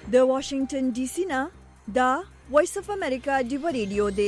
د واشنگټن ډي سي نه دا وایس اف امریکا ډیو ریډیو دی.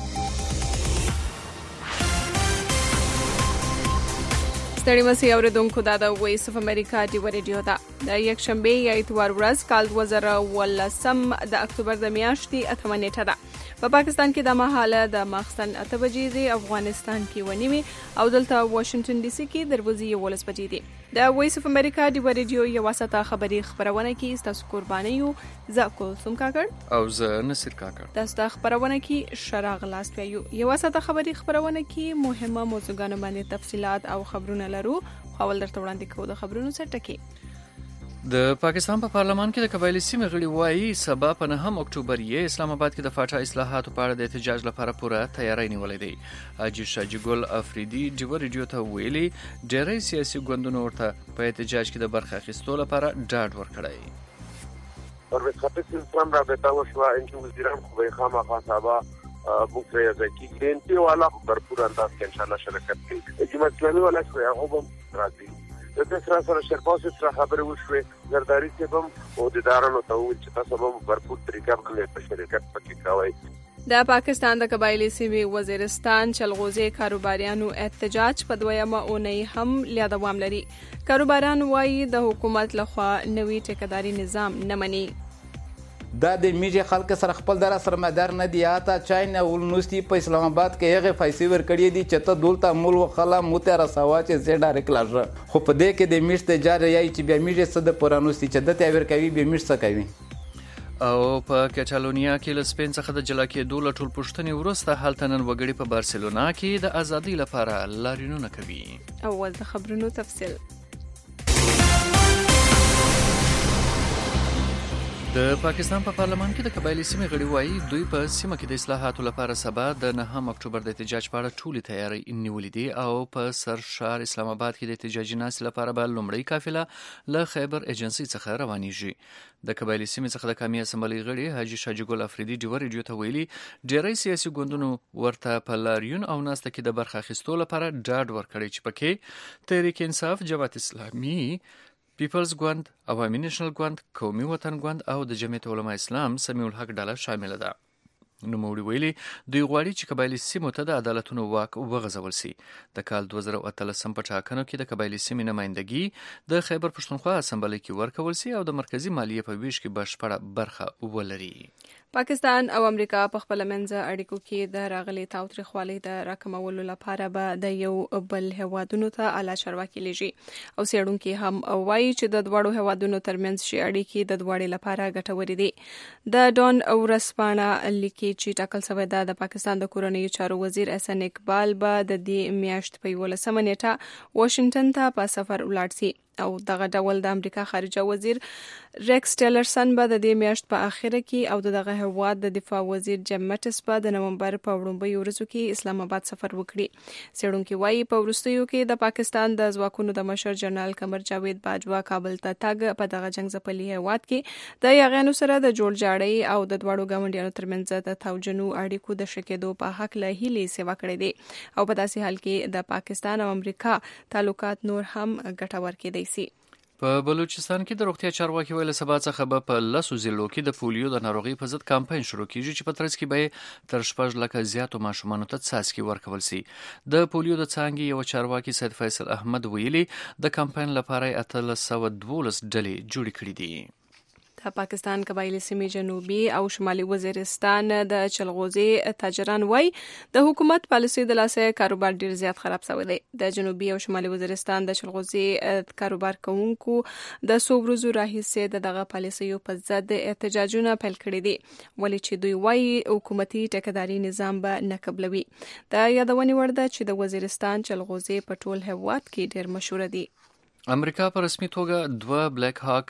ستړي مسي اوریدونکو دا د وایس اف امریکا ډیو ریډیو دا د یک شنبه یا اتوار ورځ کال 2018 د اکتوبر د میاشتې 8 نیټه ده. په پاکستان کې د مهاله د ماخستن 8 بجې دي، افغانستان کې ونیمه او دلته واشنگټن ډي سي کې دروازې 11 بجې دي. د وایس اف امریکا ډیو ریډیو یو واسطه خبري خبرونه کې تاسو قرباني یو زکول سم کاکړ او زه نصر کاکړ تاسو خبرونه کې شراغ لاس ویو یو واسطه خبري خبرونه کې مهمه موضوعګانو باندې تفصيلات او خبرونه لرو. خپل درته وړاندې کوو د خبرونو سرټکی. د پاکستان په پارلمان کې د قبایلی سیمې غړي وایي سبا په 9 اکتوبر یې اسلام آباد کې د فاټا اصلاحاتو په اړه د احتجاج لپاره پوره تیاری نیولې ده. حاجی شاجی ګل افریدي ډیو ریډیو ته ویلي ډېری سیاسي ګوندونو ورته په احتجاج کې د برخه اخیستو لپاره ډاډ ورکړی. پرویز خطیب اسلام رابطه وشوه ان کې وزیران خو به خامخا صاحب بوکره ځکه ګرینټي والا برپور انداز کې ان شاء الله شرکت کوي. جمعه اسلامي ولا شو هغه هم راځي. د تاسو سره شرپاسه سره خبرې وشوي زرداری ته هم او د دارانو ته ویل چې تاسو هم برپور طریقه باندې په شرکت پکې کوي. د پاکستان د قبایلی سیمې وزیرستان چلغوزي کاروباریانو احتجاج په دویمه اونۍ هم لا دوام لري. کاروباران وایي د حکومت لخوا نوي ټیکداري نظام نه مني. دا د میجه خلک سره خپل در سره مدار نه دی اته چاینه ولنوستي په اسلام آباد کې هغه پیسې ورکړې دي چې ته دولته مول وخلا موته رسوا چې زه ډایرک لاژه خو په دې کې د میشت جاری یای چې بیا میجه صد پرانوستي چې د تاویر کوي به میشت کوي. او په کټالونیا کې له سپین څخه د جلا کېدو له ټول پښتنې وروسته هلته نن وګړي په بارسلونا کې د ازادۍ لپاره لاریونونه کوي. اول د خبرونو تفصیل. د پاکستان په پارلمان کې د قبایلی سیمې غړي وایي دوی په سیمه کې د اصلاحاتو لپاره سبا د 9 اکتوبر د احتجاج په اړه ټولې تیاری نیولې دي او په سر شهر اسلام آباد کې د احتجاجي ناستې لپاره به لومړی قافله له خیبر ایجنسی څخه روانېږي. د قبایلی سیمې څخه د قومي اسمبلی غړي حاجی شاجی ګل افریدي ډیو ریډیو ته ویلي ډېری سیاسي ګوندونو ورته په لاریون او ناسته کې د برخه اخیستو لپاره ډاډ ورکړی چې پکې تحریک انصاف، جماعت اسلامي، پیپلز ګوند، عوامي نېشنل ګوند، قومي وطن ګوند او د جمعیت علماء اسلام سمیع الحق ډله شامل ده. نوموړي ویلي دوی غواړي چې قبایلی سیمو ته د عدالتونو واک وغځول شي. د کال 2013 په ټاکنو کې د قبایلی سیمې نمائندګي د خیبر پښتونخوا اسمبلی کې ورکول شي او د مرکزی مالیې په ویش کې بشپړه برخه ولري. پاکستان او امریکا په خپل منځ اړیکو کې د راغلي تاوتریخوالي د راکمولو لپاره به د یو بل هوادونو ته اعلی چارواکي لېږي او سیړونکو هم وایي چې د دوړو هوادونو ترمنځ شي اړیکې د دوړې لپاره ګټورې دي. د ډون اورسپانا لیکي چې ټاکل شوی د پاکستان د کورنۍ چارو وزیر احسان اقبال به د دې میاشت په 11 نیټه واشنگټن ته په سفر ولاړ شي او دغه ډول د امریکا خارجه وزیر ریکس ټیلرسن به د دې میاشت په اخره کې او دغه هواد د دفاع وزیر جیم مټس په د نومبر په وړاندې ورځو کې اسلام آباد سفر وکړي. سیړونکو وایي په وروستیو کې د پاکستان د ځواکونو د مشر جنرال قمر جاوید باجوا کابل ته تګ په دغه جنگ ځپلي هواد کې د یاغانو سره د جوړ جاړی او د دوړو ګاونډیانو ترمنځ د توجنو اړیکو د شکېدو په حق له هیلې سیوا کړې دي او په داسې حال کې د پاکستان او امریکا تعلقات نور هم ګټور کېدي. په بلوچستان کې د روغتیا چارواکي ویل سبا څخه به په 10 ضلعو کې د پولیو د ناروغۍ په ضد کمپاین شروع کیږي چې په ترڅ کې به تر 6 لک زیاتو ماشومانو ته څاڅکي ورکول شي. د پولیو د څانګې یو چارواکي سید فیصل احمد ویلي د کمپاین لپاره 1312 ډلې جوړې کړې دي. د پاکستان قبایلی سیمې جنوبي او شمالي وزیرستان د چلغوزي تاجران وای د حکومت پالیسي د لاسه کاروبار ډیر زیات خراب شوی دی. د جنوبي او شمالي وزیرستان د چلغوزي کاروبار کوونکو د سوبروزو راهیسه دغه پالیسیو په ضد احتجاجونه پیل کړي دي ولی چې دوی وای حکومتي ټیکداري نظام به نه قبلوي. د یادونې وړ ده چې د وزیرستان چلغوزي په ټول هیواد کې ډیر مشهور دي. امریکا په رسمي توګه 2 بلیک هاک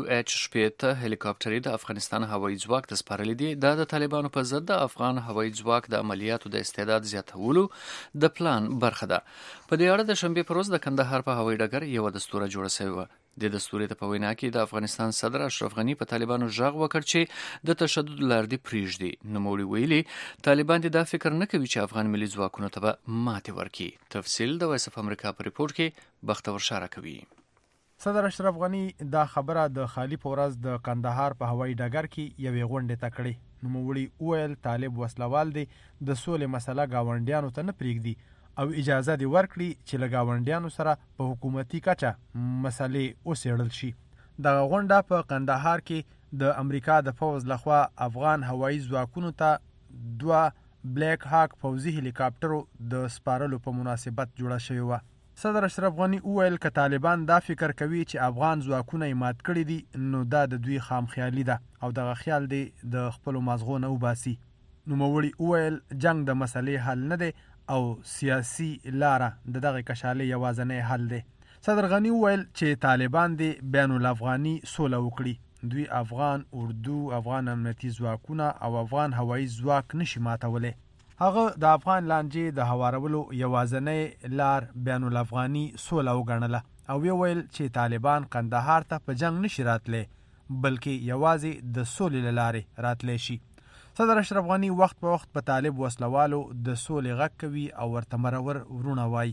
UH-80 هلیکاپټرې د افغانستان هوایي ځواک ته سپارلې دي. دا د طالبانو په ضد د افغان هوایي ځواک د عملیاتو د استعداد زیاتولو د پلان برخه ده. په دې اړه د شنبه پر ورځ د کندهار په هوایي ډګر یو دستور جوړ شوی و. د دستور ته په وینا کې د افغانستان صدر اشرف غنی په طالبانو ژغ وکړ چې د تشدد لار دی پریږدي. نوموړي ویلي طالبان دا فکر نه کوي چې افغان ملي ځواکونو ته ماتې ورکړي. تفصیل د وایس اف امریکا په ریپورت کې بختور شاره کوي. صدر اشرف غنی دا خبره د خالی په ورځ د کندهار په هوایي ډګر کې یوې غونډې ته کړې. نوموړي وویل طالب وسلوال دی د سولې مسله ګاونډیانو ته نه پرېږدي او اجازه دی ورکړي چې له ګاونډیانو سره په حکومتي کچه مسلې وڅېړل شي. دغه غونډه په کندهار کې د امریکا د پوځ لخوا افغان هوایي ځواکونو ته 2 بلیک هاک پوځي هلیکاپټرو د سپارلو په مناسبت جوړه شوې وه. صدر اشرف غنی وویل که طالبان دا فکر کوي چې افغان ځواکونه یې مات کړي دي نو دا د دوی خام خیالي ده او دغه خیال دی د خپلو مازغو نه وباسي. نوموړي وویل جنگ د مسلې حل نه دی او سیاسي لاره د دغه کشالۍ یوازینی حل دی. صدر غنی وویل چې طالبان دی بین الافغاني سوله وکړي. دوی افغان اردو، افغان امنیتي ځواکونه او افغان هوایي ځواک نشي ماتولی. هغه د افغان لانجې د هوارولو یوازینی لار بین الافغاني سوله وګڼله او ویل چې طالبان کندهار ته په جنگ نشي راتلی بلکې یوازې د سولې له لارې راتلی شي. صدر اشرف غنی وخت په وخت په طالب وسلوالو د سولې غږ کوي او ورته مرور ورونه وایي.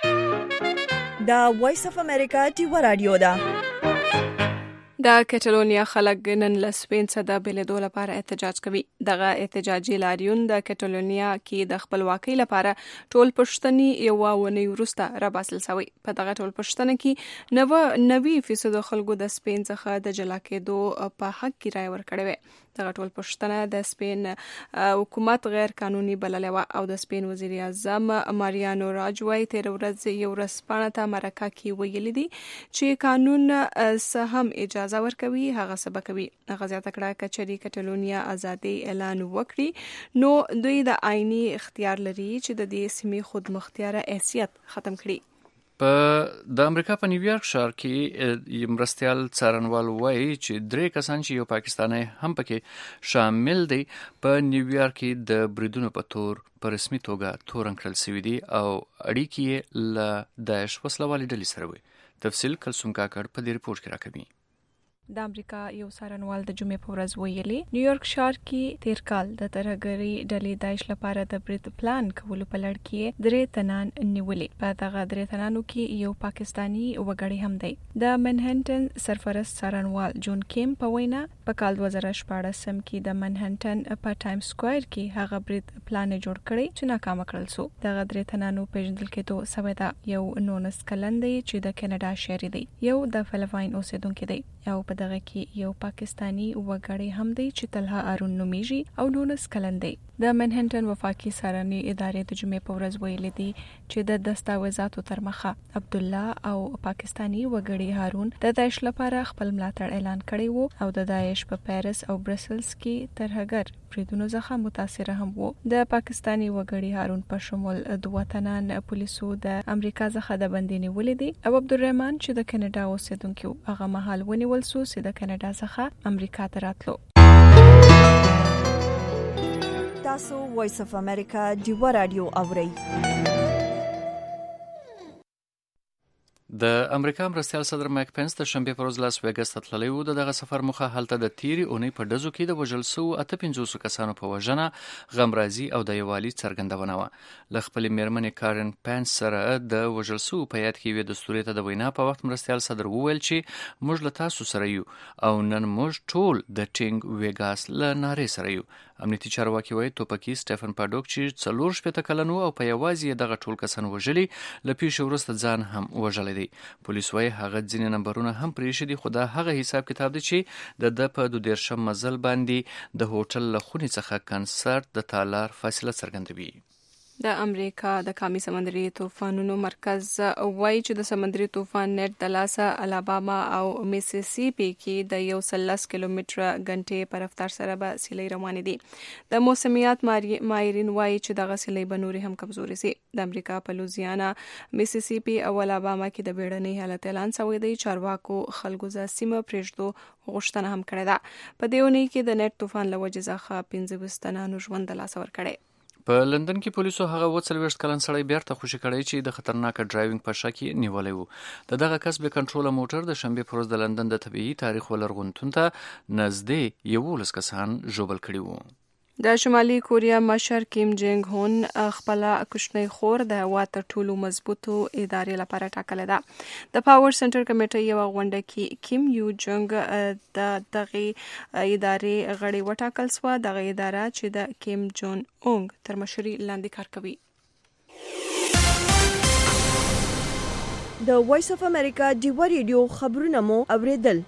دا وایس اف امریکا ټیوا رادیو ده. د کټالونیا خلک نن له سپین څخه د بېلېدو لپاره احتجاج کوي. دغه احتجاجي لاریون د کټالونیا کې د خپلواکۍ لپاره ټول پښتني یوه اونۍ وروسته راباسل شوی. په دغه ټول پښتنه کې 90% خلکو د سپین څخه د جلا کېدو په حق کې رایه ورکړې وه. دغه ټول پښتنه د سپین حکومت غیر قانوني بللی وه او د سپین وزیر اعظم ماریانو راجوی تېره ورځ یو ورځپاڼه ته مرکه کې ویلي دي چې قانون څه هم اجازه ورکوي هغه څه به کوي. هغه زیاته کړه که چېرې کټالونیا ازادي اعلان وکړي نو دوی د آئیني اختیار لري چې د دې سیمې خودمختیاره حیثیت ختم کړي. د امریکا په نیویارک ښار کې مرستیال څارنوال وایي چې 3 کسان چې یو پاکستانی هم پکې شامل دی په نیویارک کې د بریدونو په تور په رسمي توګه تورن کړل شوي دي او اړیکې یې له داعش وسلوالې ډلې سره وي. تفصیل کلثوم کاکړ په دې ریپورت کې راکوي. د امریکا یو څارنوال د جمعې په ورځ ویلي نیویارک ښار کې تیر کال د ترهګرۍ ډلې داعش لپاره د برید پلان کولو په لړ کې 3 تنان نیولې. په دغه 3 تنانو کې یو پاکستانی وګړی هم دی. د منهټن سرپرست څارنوال جون کیم په وینا په کال 2014 کې د منهټن په ټایم سکوير کې هغه برید پلان جوړ کړی چې ناکام کړل شو. دغه 3 تنانو پیژندل کېدو سوی ده. یو 19 کلن دی چې د کینیډا شهري دی، یو د فلپاین اوسیدونکی دی او په دغه کې یو پاکستانی وګړی هم دی چې طلحه هارون نومیږي او 19 کلن دی. د منهټن وفاقي څارنې ادارې د جمعې په ورځ ویلي دي چې د دستاویزاتو تر مخه عبدالله او پاکستانی وګړي هارون د داعش لپاره خپل ملاتړ اعلان کړی وو او د داعش په پیرس او برسلز کې ترهګر بریدونو څخه متاثر هم وو. د پاکستانی وګړي هارون په شمول 2 تنان پولیسو د امریکا څخه د بندي نیولې دي او عبدالرحمن چې د کینیډا اوسیدونکی هغه مهال ونیول شو چې د کینیډا څخه امریکا ته راتلو. تاسو وایس اف امریکا ټیوا رادیو اورئ. د امریکا مرستیال صدر مایک پنس د شنبې پر ورځ لاس ویګس ته تللی و. دغه سفر موخه هلته د تیرې اونۍ په ډزو کې د وژل شوو 58 کسانو په وژنه، غمرازي او د یووالي څرګندونه وه. له خپلې میرمنې کارن پنس سره د وژل شوو په یاد کې یوې دستورې ته د وینا په وخت مرستیال صدر وویل چې موږ له تاسو سره یو او نن موږ ټول د ټینګ ویګاس له نارې سره یو. امنیتي چارواکي وایي توپکي سټیفن پاډوک چې 44 کلن و او په یوازې دغه ټول کسان وژلي له پیښې وروسته ځان هم وژلی دی. پولیس وایي هغه ځینې نمبرونه هم پرېښي دي خو دا هغه حساب کتاب دی چې د په 22 مزل باندې د هوټل له خونې څخه کنسرت د تالار فاصله څرګندوي. د امریکا د قومي سمندري طوفانونو مرکز وایي چې د سمندري طوفان نت د لاسه الاباما او میسیسیپي کې د 110 کیلومتره غنټې په رفتار سره به سیلۍ روانې دي. د موسمیات ماهرین وایي چې دغه سیلۍ به نورې هم کمزورې شي. د امریکا په لوزیانا، میسیسیپي او الاباما کې د بیړنۍ حالت اعلان شوی دی. چارواکو خلکو ځا سیمه پرېږدو غوښتنه هم کړې ده. په دې اونۍ کې د نت طوفان له وجې څخه 15 تنانو ژوند د لاسه ورکړی. په لندن کې پولیسو هغه 40 کلن سړی بیرته خوشي کړی چې د خطرناک ډرایوینګ په شک کې نیولای وو. دغه کس به کنټرول موټر د شنبې پر ورځ د لندن د طبيعي تاریخ ولرغونتون ته نږدې 11 کسان ژوبل کړي وو. د شمالي کوریا مشر کیم جنگ هون خپل کوچنی خور د هیواد تر ټولو مضبوطو ادارې لپاره ټاکله ده. د پاور سنټر کمیټې یو غونډه کې کیم یو جنگ د دغه ادارې غړي وټاکل شو. دغه اداره چې د کیم جون اونګ تر مشرۍ لاندې کار کوي. د وایس اف امریکا ډیوا ریډیو خبرونه مو اوریدل.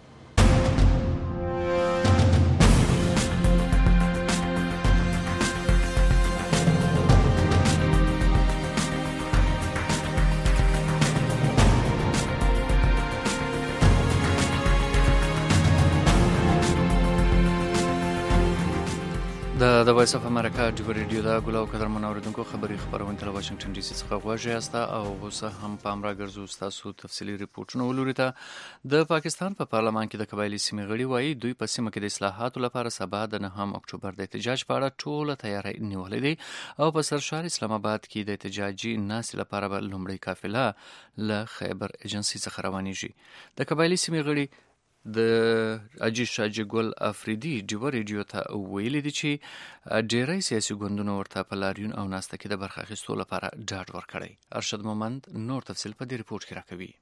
د وایس اف امریکا ډیوا ریډیو دا ګلو قدر منوریدونکو خبرونه تل واشنگټن ډي سي څخه غواړي استا او اوس هم پام را ګرځو تاسو تفصیلی ریپورتونه ولوري ته. د پاکستان په پارلمان کې د قبایلی سیمې غړي وایي دوی په سیمه کې د اصلاحاتو لپاره سبا د 9 اکتوبر د احتجاج په اړه ټوله تیاری نیولې دي او په سرشار اسلام آباد کې د احتجاجي ناستې لپاره به لومړی قافله له خیبر ایجنسی څخه روانېږي. د قبایلی سیمې غړي د اجي شاجي ګل افریدي ډیوا ریډیو ته ویلي دي چې ډیری سیاسي ګوندونو ورته په لاریون او ناسته کې د برخه اخیستو لپاره ډاډ ورکړی. ارشد مومند نور تفصیل په دې ریپورت کې راکوي.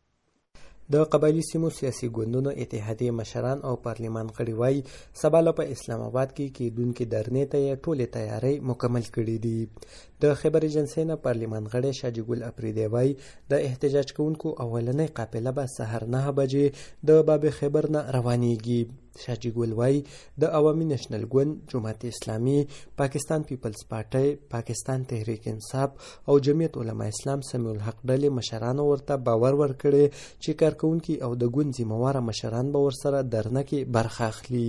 د قبایلی سیمو سیاسي ګوندونو اتحادیې مشران او پارلمان غړي وایي سبا له په اسلام آباد کې کېدونکې درنې ته یې ټولې تیاری مکمل کړي دي. د خیبر ایجنسی نه پارلمان غړی شاجي ګل افریدي وایي د احتجاج کوونکو اولنۍ قافله به سحر 9 بجې د باب خیبر نه روانېږي. شاجي ګل وایي د عوامي نېشنل ګوند، جماعت اسلامي، پاکستان پیپلز پارټي، پاکستان تحریک انصاف او جمعیت علما اسلام سمیع الحق ډلې مشرانو ورته باور ورکړي چې کارکونکي او د ګوند ذمہواره مشران به ورسره درنه کې برخه اخلي.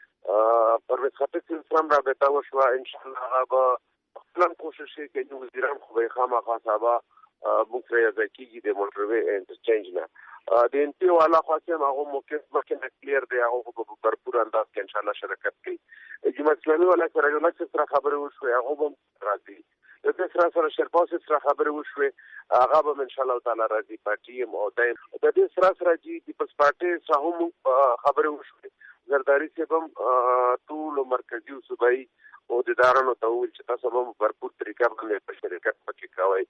پرویز خطیب اسلام رابطه وشوه ان شاء الله به خپل کوشش کوي وزیران خو به خامخا صاحب موږ سره ځکیږي د موټروي انټرچینج نه د انټي والا خاصه هغه موقف مخکې کلیر دی هغه په بھرپور انداز کې ان شاء الله شرکت کوي. جمعیت اسلامي والا سره یو لکه سره خبرې وشوي هغه هم راځي. د دې سره شرپاس سره خبرې وشوي هغه به ان شاء الله تعالی راځي. پارټي او د دې سره چې د پس پارټي سره هم خبرې وشوي. زرداری سیبم ټول مرکزی او صوبایي او د دارانو ته ویل چې تاسو به بھرپور طریقه باندې په شرکت پکې کوئ.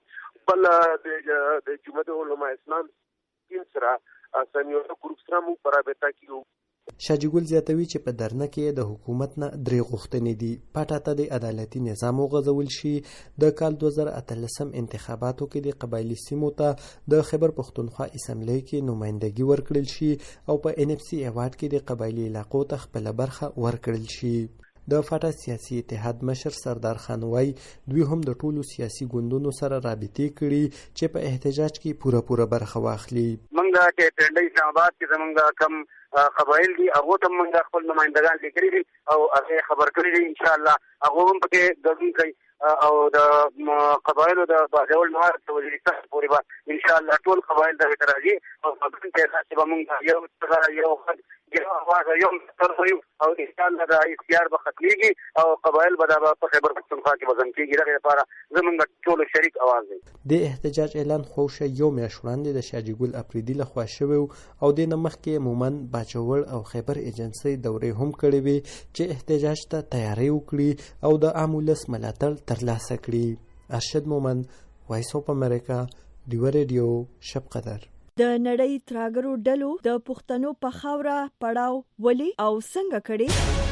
بل د جمعیت علما اسلام سره سمیع ګروپ سره مو پر رابطه کیو. شاجي ګل زیاتوي چې په درنه کې د حکومت نه درې غوښتنې دي. پټه ته د عدالتي نظام وغځول شي. د کال 2013 انتخاباتو کې د قبایلی سیمو ته د خیبر پښتونخوا اسمبلی کې نمائندګي ورکړل شي او په NFC ایوارډ کې د قبایلی علاقو ته خپل برخه ورکړل شي. د فاټا سیاسي اتحاد مشر سردار خان وای دوی هم د ټولو سیاسي ګوندونو سره رابطې کړي چې په احتجاج کې پوره برخه واخلي. منګه چې ټنډي اسلام آباد کې زمونږ کم قبایل دي هغه ته موږ خپل نمائندګان لیکلي دي او هغه خبر کړی دي ان شاء الله هغه هم پکې ګډون کوي او د قبایلو د باجوړ نوار د وزیرستان پورې به ان شاء الله ټول قبایل د راځي او په دې کې چې موږ یو یو ترغیب او ان شاء الله د اختیار به ختميږي او قبایل به په خیبر پښتونخوا کې وزن کېږي. دغه لپاره زمونږ ټول شریک اواز دی. د احتجاج اعلان خوښه یو میاشت وړاندې د شاجي ګل افریدي لخوا شوی او د نمخکې مومن باجوړ او خیبر ایجنسی دورې هم کړې وي چې احتجاج ته تیاری وکړي او د عام ولس ملاتړ ترلاسه کړي. ارشد مومن، وایس اف امریکا، ډیوا ریډیو، شب قدر. د نړۍ تراګرو ډلو د پښتنو په خاوره پړاو ولي او څنګه کړي؟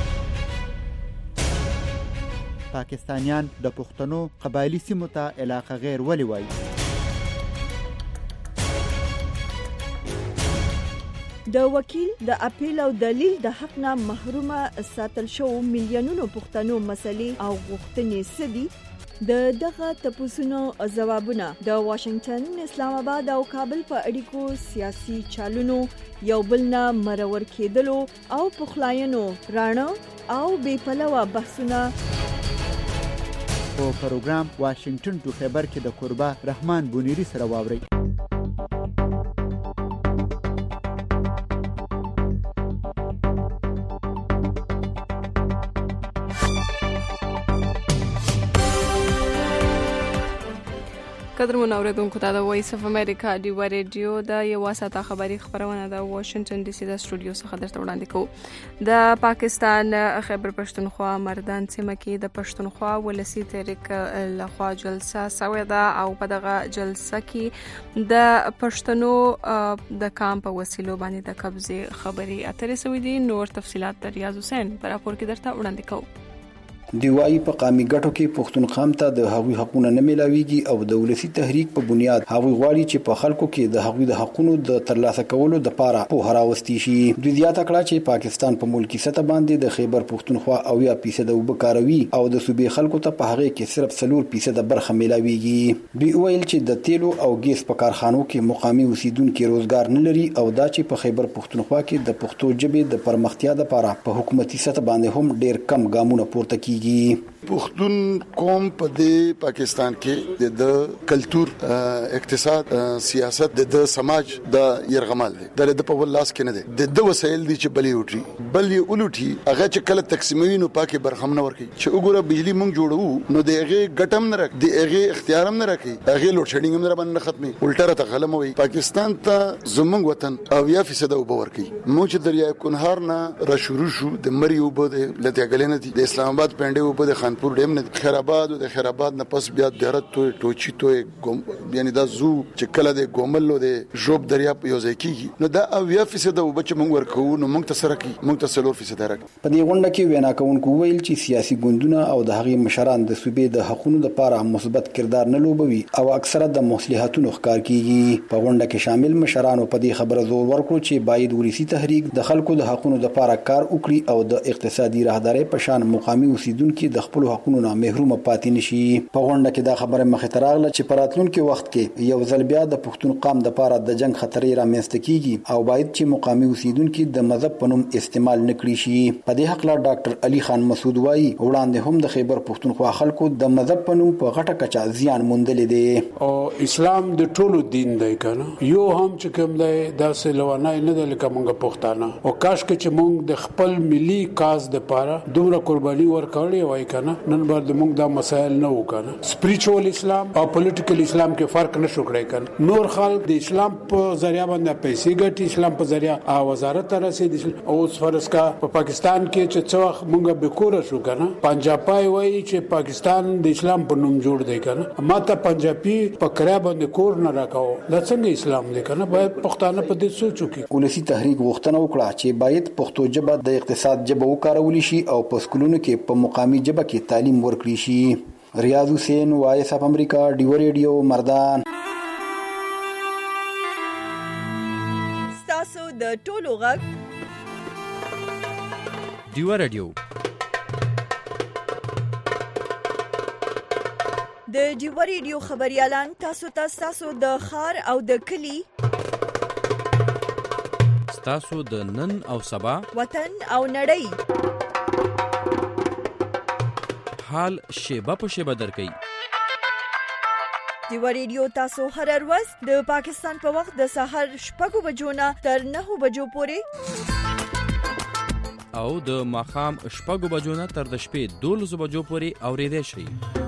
پاکستانیان د پښتنو قبایلی سیمو ته علاقه غیر ولي وایي؟ د وکیل د اپیل او دلیل د حق نه محرومه ساتل شو میلیونونو پښتنو مسلې او غوښتنې سدي. د دغه تپوسونو ځوابونه د واشنگټن، اسلام آباد او کابل په اړیکو سیاسي چالونو یو بل نه مرور کېدلو او پخلاینو رانه او بې پلوه بحثونه په پروګرام واشنگټن ټو خیبر کې د قربا رحمان بونیری سره واوري. قدرمن اوریدونکو ته د وایس اف امریکا ډیو ریډیو د یو ساعته خبری خبرونه د واشنگټن ډي سي د سټوډیو څخه درته وړاندې کوو. د پاکستان خیبر پښتونخوا مردان سیمه کې د پښتونخوا ولسی تحریک لخوا جلسه شوې ده او په دغه جلسه کې د پښتنو د کام په وسیلو باندې د قبضه خبري اترې شوې دي. نور تفصيلات د ریاض حسین پر راپور کې درته وړاندې کوو. دیوای په قامي ګټو کې پښتون قام ته د هغوی حقوقونه نه ملاويږي او د ولسی تحریک په بنیاد هغوی غواړي چې په خلکو کې د هغوی د حقوقو د ترلاسه کولو د لپاره په هراوستي شي. دوی زیاته کړه چې پاکستان په ملکی سطح باندې د خیبر پښتونخوا او 1% وبکاروي او د صوبې خلکو ته په هغه کې صرف 4% برخه ملاويږي. دوی ویل چې د تیلو او ګیس په کارخانو کې مقامي اوسیدونکو روزګار نه لري او دا چې په خیبر پښتونخوا کې د پښتو ژبې د پرمختیا لپاره په حکومتي سطح باندې هم ډیر کم ګامونه پورته کیږي. پښتون قوم په دې پاکستان کې د کلچر اقتصاد سیاست د سماج د يرغمال دي د په ولاس کې نه دي د وسایل دي چې بلې وټري بلې اولټي هغه چې کله تقسیموي نو پاکي برخم نه ورکي چې وګوره بجلی مونږ جوړو نو دغه ګټم نه راک دغه اختیارم نه راکي هغه لوډ شیډینګ هم نه باندې ختمي الټه ته غلم وي. پاکستان ته زمونږ وطن او 1% وبور کوي. مونږ چې دریای کنهار نه را شروع شو د مریو بده لته غلنه دي د اسلام آباد پنده وبده خانپور ډیم نه خیرآباد او د خیرآباد نه پس بیا درت ټوچی ټوي یعنی دا زو چې کله د ګوملو د جوب دریا په یوځای کیږي نو دا 1% وبچ مونږ ورکو نو مونږ ته سره کی مونږ ته 4% راک. په دې غونډه کې وینا کوونکو ویل چې سیاسي ګوندونه او د هغې مشران د صوبې د حقوقو لپاره مثبت کردار نه لوبوي او اکثره د مصلحتونو ښکار کیږي. په غونډه کې شامل مشرانو په دې خبره زور ورکړو چې باید ولسی تحریک د خلکو د حقوقو لپاره کار وکړي او د اقتصادي راهداري په شان مقامي اوسیدونکو د خپل حقوقو نه محروم پاتې نشي. په غونډه کې دا خبره مخې ته راغله چې په راتلونکي وخت کې یو ځل بیا د پښتون قام لپاره د جنگ خطرې رامنځته کیږي او باید چې مقامي اوسیدونکو د مذهب په نوم استعمال نکړي شي. په دې حق لا ډاکټر علي خان مسعود وایي وړاندې هم د خیبر پښتونخوا خلکو د مذهب په نوم په غټه کچا زیان موندل دي او اسلام د ټولو دین دی کنه یو هم چې کوم دی داسې لوانای نه دی لکه مونږ پښتانه او کاش کې چې مونږ د خپل ملي کاز د لپاره دومره قرباني ورکړې وای کنه نن بر د مونږ دا مسائل نه وکنه. سپریچوال اسلام او پولیټیکل اسلام کې فرق نشو کړی کنه. نور خلک د اسلام په ذریعہ باندې پیسې ګټي اسلام په ذریعہ وزارت رسید او فرض کا په پاکستان کې چې څوخ مونږ به کور شو کنه پنجابای وای چې پاکستان د اسلام په نوم جوړ دی کنه ماته پنجابي په کرا باندې کور نه راکاو دا څنګه اسلام دی کنه باید پښتانه په دې سوچو کې. ولسی تحریک غوښتنه وکړه چې باید پښتو ژبه د اقتصاد ژبه وکارول شي او په سکولونو کې په مقامي ژبه کې تعلیم ورکړي شي. ریاض حسین وایس اف امریکا ډیو ریډیو مردان. تاسو د ټولو غږ ډیو ریډیو د ډیو ریډیو خبريالان تاسو د خار او د کلی تاسو د نن او سبا وطن او نړۍ حال شیبه په شیبه درکې. ډیو ریډیو تاسو هر ورځ د پاکستان په وخت د سحر 6 بجو نه تر 9 بجو پورې او د ماخام 6 بجو نه تر د شپې 12 بجو پورې اوریدئ شئ.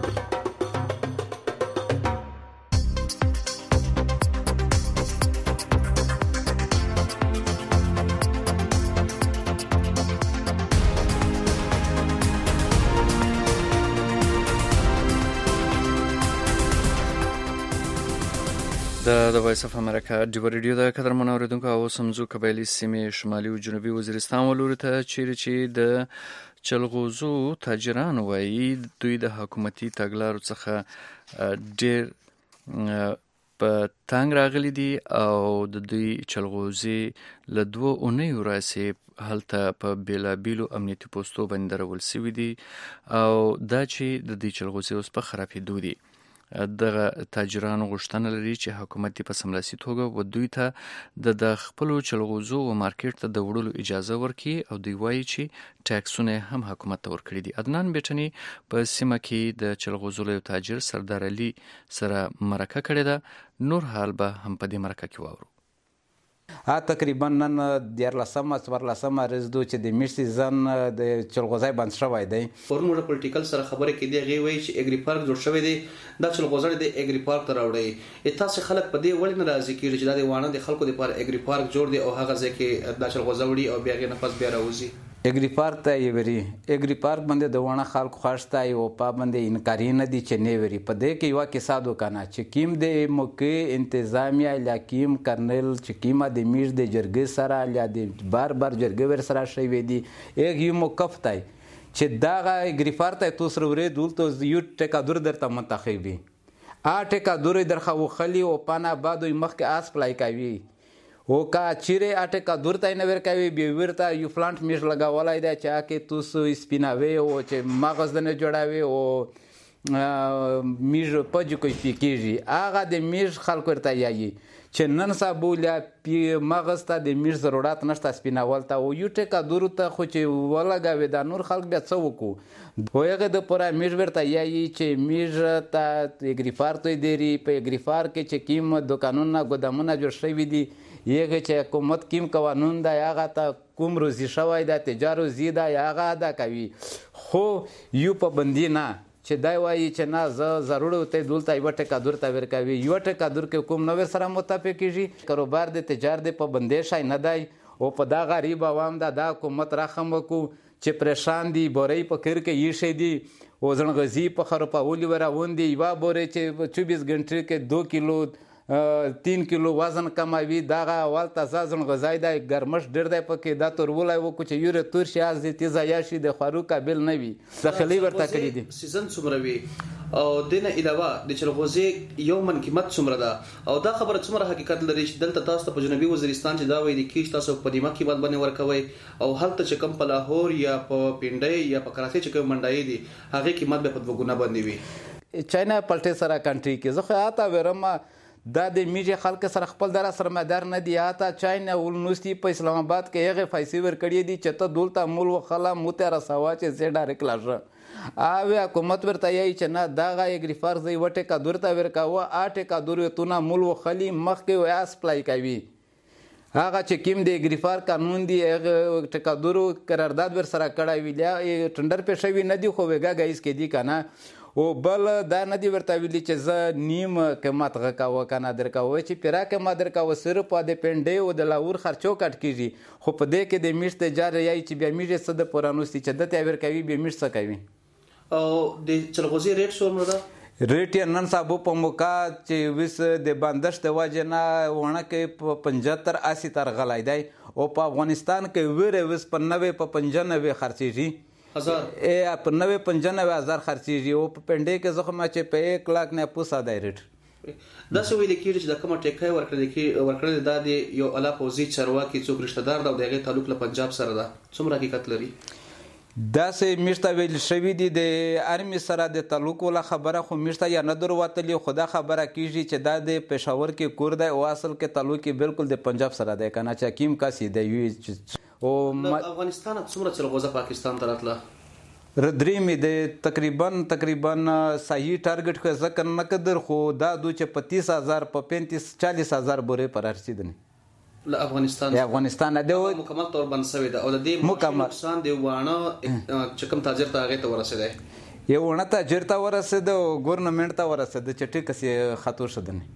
د وایس اف امریکا ډیو ریډیو د قدرمن اوریدونکو او سمزو قبایلی سیمې شمالي او جنوبي وزیرستان ولوري ته چې د چلغوزو تاجران وایي دوی د حکومتي تګلارو څخه ډېر په تنګ راغلي دي او د دوی چلغوزي له 2 اونیو راځي هلته په بیلابیلو امنیتي پوسټو باندې درول شوي دي او دا چې د دې چلغوزي اوس په خرابېدو دي. دغه تاجرانو غوښتنه لري چې حکومت په سملاسي توګه و دوی ته د خپلو چلغوزو او مارکیټ ته د وړلو اجازه ورکړي او دوی وایي چې ټیکسونه هم حکومت ته ورکړي دي. عدنان بیٹنی په سیمه کې د چلغوزو له تاجر سردار علي سره مرکه کړې ده. نور حال به هم په دې مرکه کې واورو. تقریبا نن 14 رزدو چې د میش سیزن د چلغوزای بند شوی دی. پرون موږ پولیټیکل سره خبرې کړې دی غوي چې اګری پارک جوړ شوی دی دا چلغوزای د اګری پارک ته راوړی. تاسو خلک په دې وړ نه راځي کېږي چې د وانه د خلکو لپاره اګری پارک جوړ دی او هغه ځکه د چلغوزای وړي او بیا نه پس بیا راوځي. اګری پارک ته یې وری اګری پارک باندې د وانه خلکو خوښتا یو په باندې انکاری نه دي چې نه وری په دې کې یو کې ساده کنه چې کیم د موقع انتظامیه لاکیم کرنل چې کیمه د میش د جرګې سره یا د بار جرګې ور سره شي وې دي یو موقف تای چې دا اګری پارک ته تو سره ورې دولته یو ټکا دور درته منتخبي ټکا دور درخه وخلی او پانا بعد مخ کې آس پلای کوي او کا چیرې اټه دور ته نه ورکوي بیا ورته یو پلانټ میش لگاولای دی چې کې توسو سپیناوي او چې مغز نه جوړاوي او میش پج کوي پیکيږي هغه د میش خلک ورته یایي چې نن سبوله مغز ته د میش ضرورت نشته سپیناول ته او یو ټکا دور ته خو چې ولګاوي دا نور خلک بیا څه وکړو خو هغه د پوره میش ورته یایي چې میش ته اګری پارک دی په اګری پارک کې چې کیم دکانونه ګودامونه جوړ شوي دي یغه چې حکومت کیم قانون دا هغه ته کوم روزي شوی دا تجارو زیاده هغه ادا کوي خو یو په بندي نه چې دا وایي چې نه زه ضرورت ته دولته یو ټکا دور ته ورکوي یو ټکا دور کې کوم نو سره متفق کیږي کاروبار د تجارت په بندي شای نه دی او په دا غریب عوام دا حکومت راخم کو چې پریشان دي بورې په کړ کې یې شي دي او ځنغزي په خرپاولي وراوندي یو بورې چې 24 غنټه کې 2 کیلو 3 کیلو وزن کموي دغه اول تازه ځن غذای د ګرمش ډیر دی پکې دا تر ولای وکړو چې یوره تور شي از دې تیزه یا شي د خارو قابل نه وي داخلي ورته کړی دي سیزن څومره وي او دنه علاوه د چلغوزي یو من قیمت څومره ده او دا خبره څومره حقیقت لري چې دلته تاسو په جنوبي وزیرستان چې دا وایي د کیش تاسو په دیمه قیمت باندې ورکوي او هلته چې کم په لاهور یا په پینډای یا په کراچي چې کوم منډای دي هغه قیمت به په دوګونه باندې وي. چاینا پلټه سره کنټری کې زه خو آتا ورما دا د میډیا خلک سره خپل در سرمایدار نه دی آتا چاینا ولنوستی په اسلام آباد کې هغه پیسې ور کړی دي چې ته دولته مول وخلا موته رسوا چې زه ډایرک لاژه اوی حکومت ورته یی چې نه دا غا اګری فرض وټه کا دورته ورکاوه اټه کا دور تونه مول وخلی مخ کې ویا سپلای کوي هغه چې کیم د اګری فار قانون دی هغه ټکا دورو قرارداد ور سره کړای ویلیا ټندر په شوی نه دی خو وګا گایس کې دی کنه او بل دا نه دی ورته ویلي چې زه نیم قیمت غکاوه کنه درکاوه چې پیرا قیمت درکاوه صرف په د پنډې او د لاور خرچو کټ کیږي خو په دې کې د میش تجار یای چې بیا میش صد پرانوستي چې د ته ور کوي بیا میش څه کوي او د چلغوزي ریټ څومره ده ریټ یې نن صاحب په موقع چې وس د بندش د واجه نه ونه کې په 75-80 تر غلای دی او په افغانستان کې وره وس په 90 په 95 خرچيږي په 95,000 خرچيږي او په پنډې کې زخمه چې په 1 لک نه پوسا دی ریټ دا څه ویل کېږي چې د کومه ټیکای ورکړل د یو اعلی پوزي چارواکي څوک رشتہ دار دا دغه تعلق له پنجاب سره ده څومره حقیقت لري دا سه میشته ویل شوی دی د ارمی سره د تعلق ولا خبره خو میشته یا نه درواتلی خدا خبره کیږي چې دا د پېښور کې کور دی او اصل کې تعلق بالکل د پنجاب سره دی کنه چې حکیم کا سیده وی او افغانستان څومره چلغوزه پاکستان ته راتله ردری می د تقریبا صحیح ټارګټ کې ځکه نه قدر خو دا دوی چې 25,000 په 35-40,000 بورې پر ارسیدنی له افغانستان د مکمل تور باندې سوي ده او د دې نقصان دی وانه چې کوم تاجر ته هغه ته ورسېده یو ونه تاجر ته ورسېده او ګورنمنت ته ورسېده چې ټیک څه خطر شدنی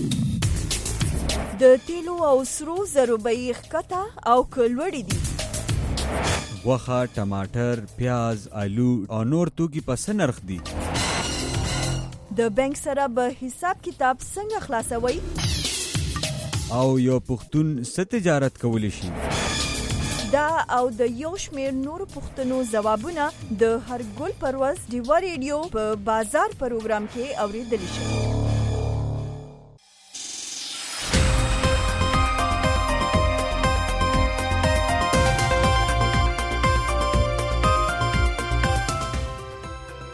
د تیلو او سرو زرو بیې ښکته او کلوړې دي غوښه ټماټر پیاز آلو او نور توکي په څه نرخ دي د بانک سره به حساب کتاب څنګه خلاصوي او یو پښتون څه تجارت کولی شي دا او د یو شمېر نور پښتنو ځوابونه د هر ګل پرواز ډیوا ریډیو په بازار پروګرام کې اوریدل شي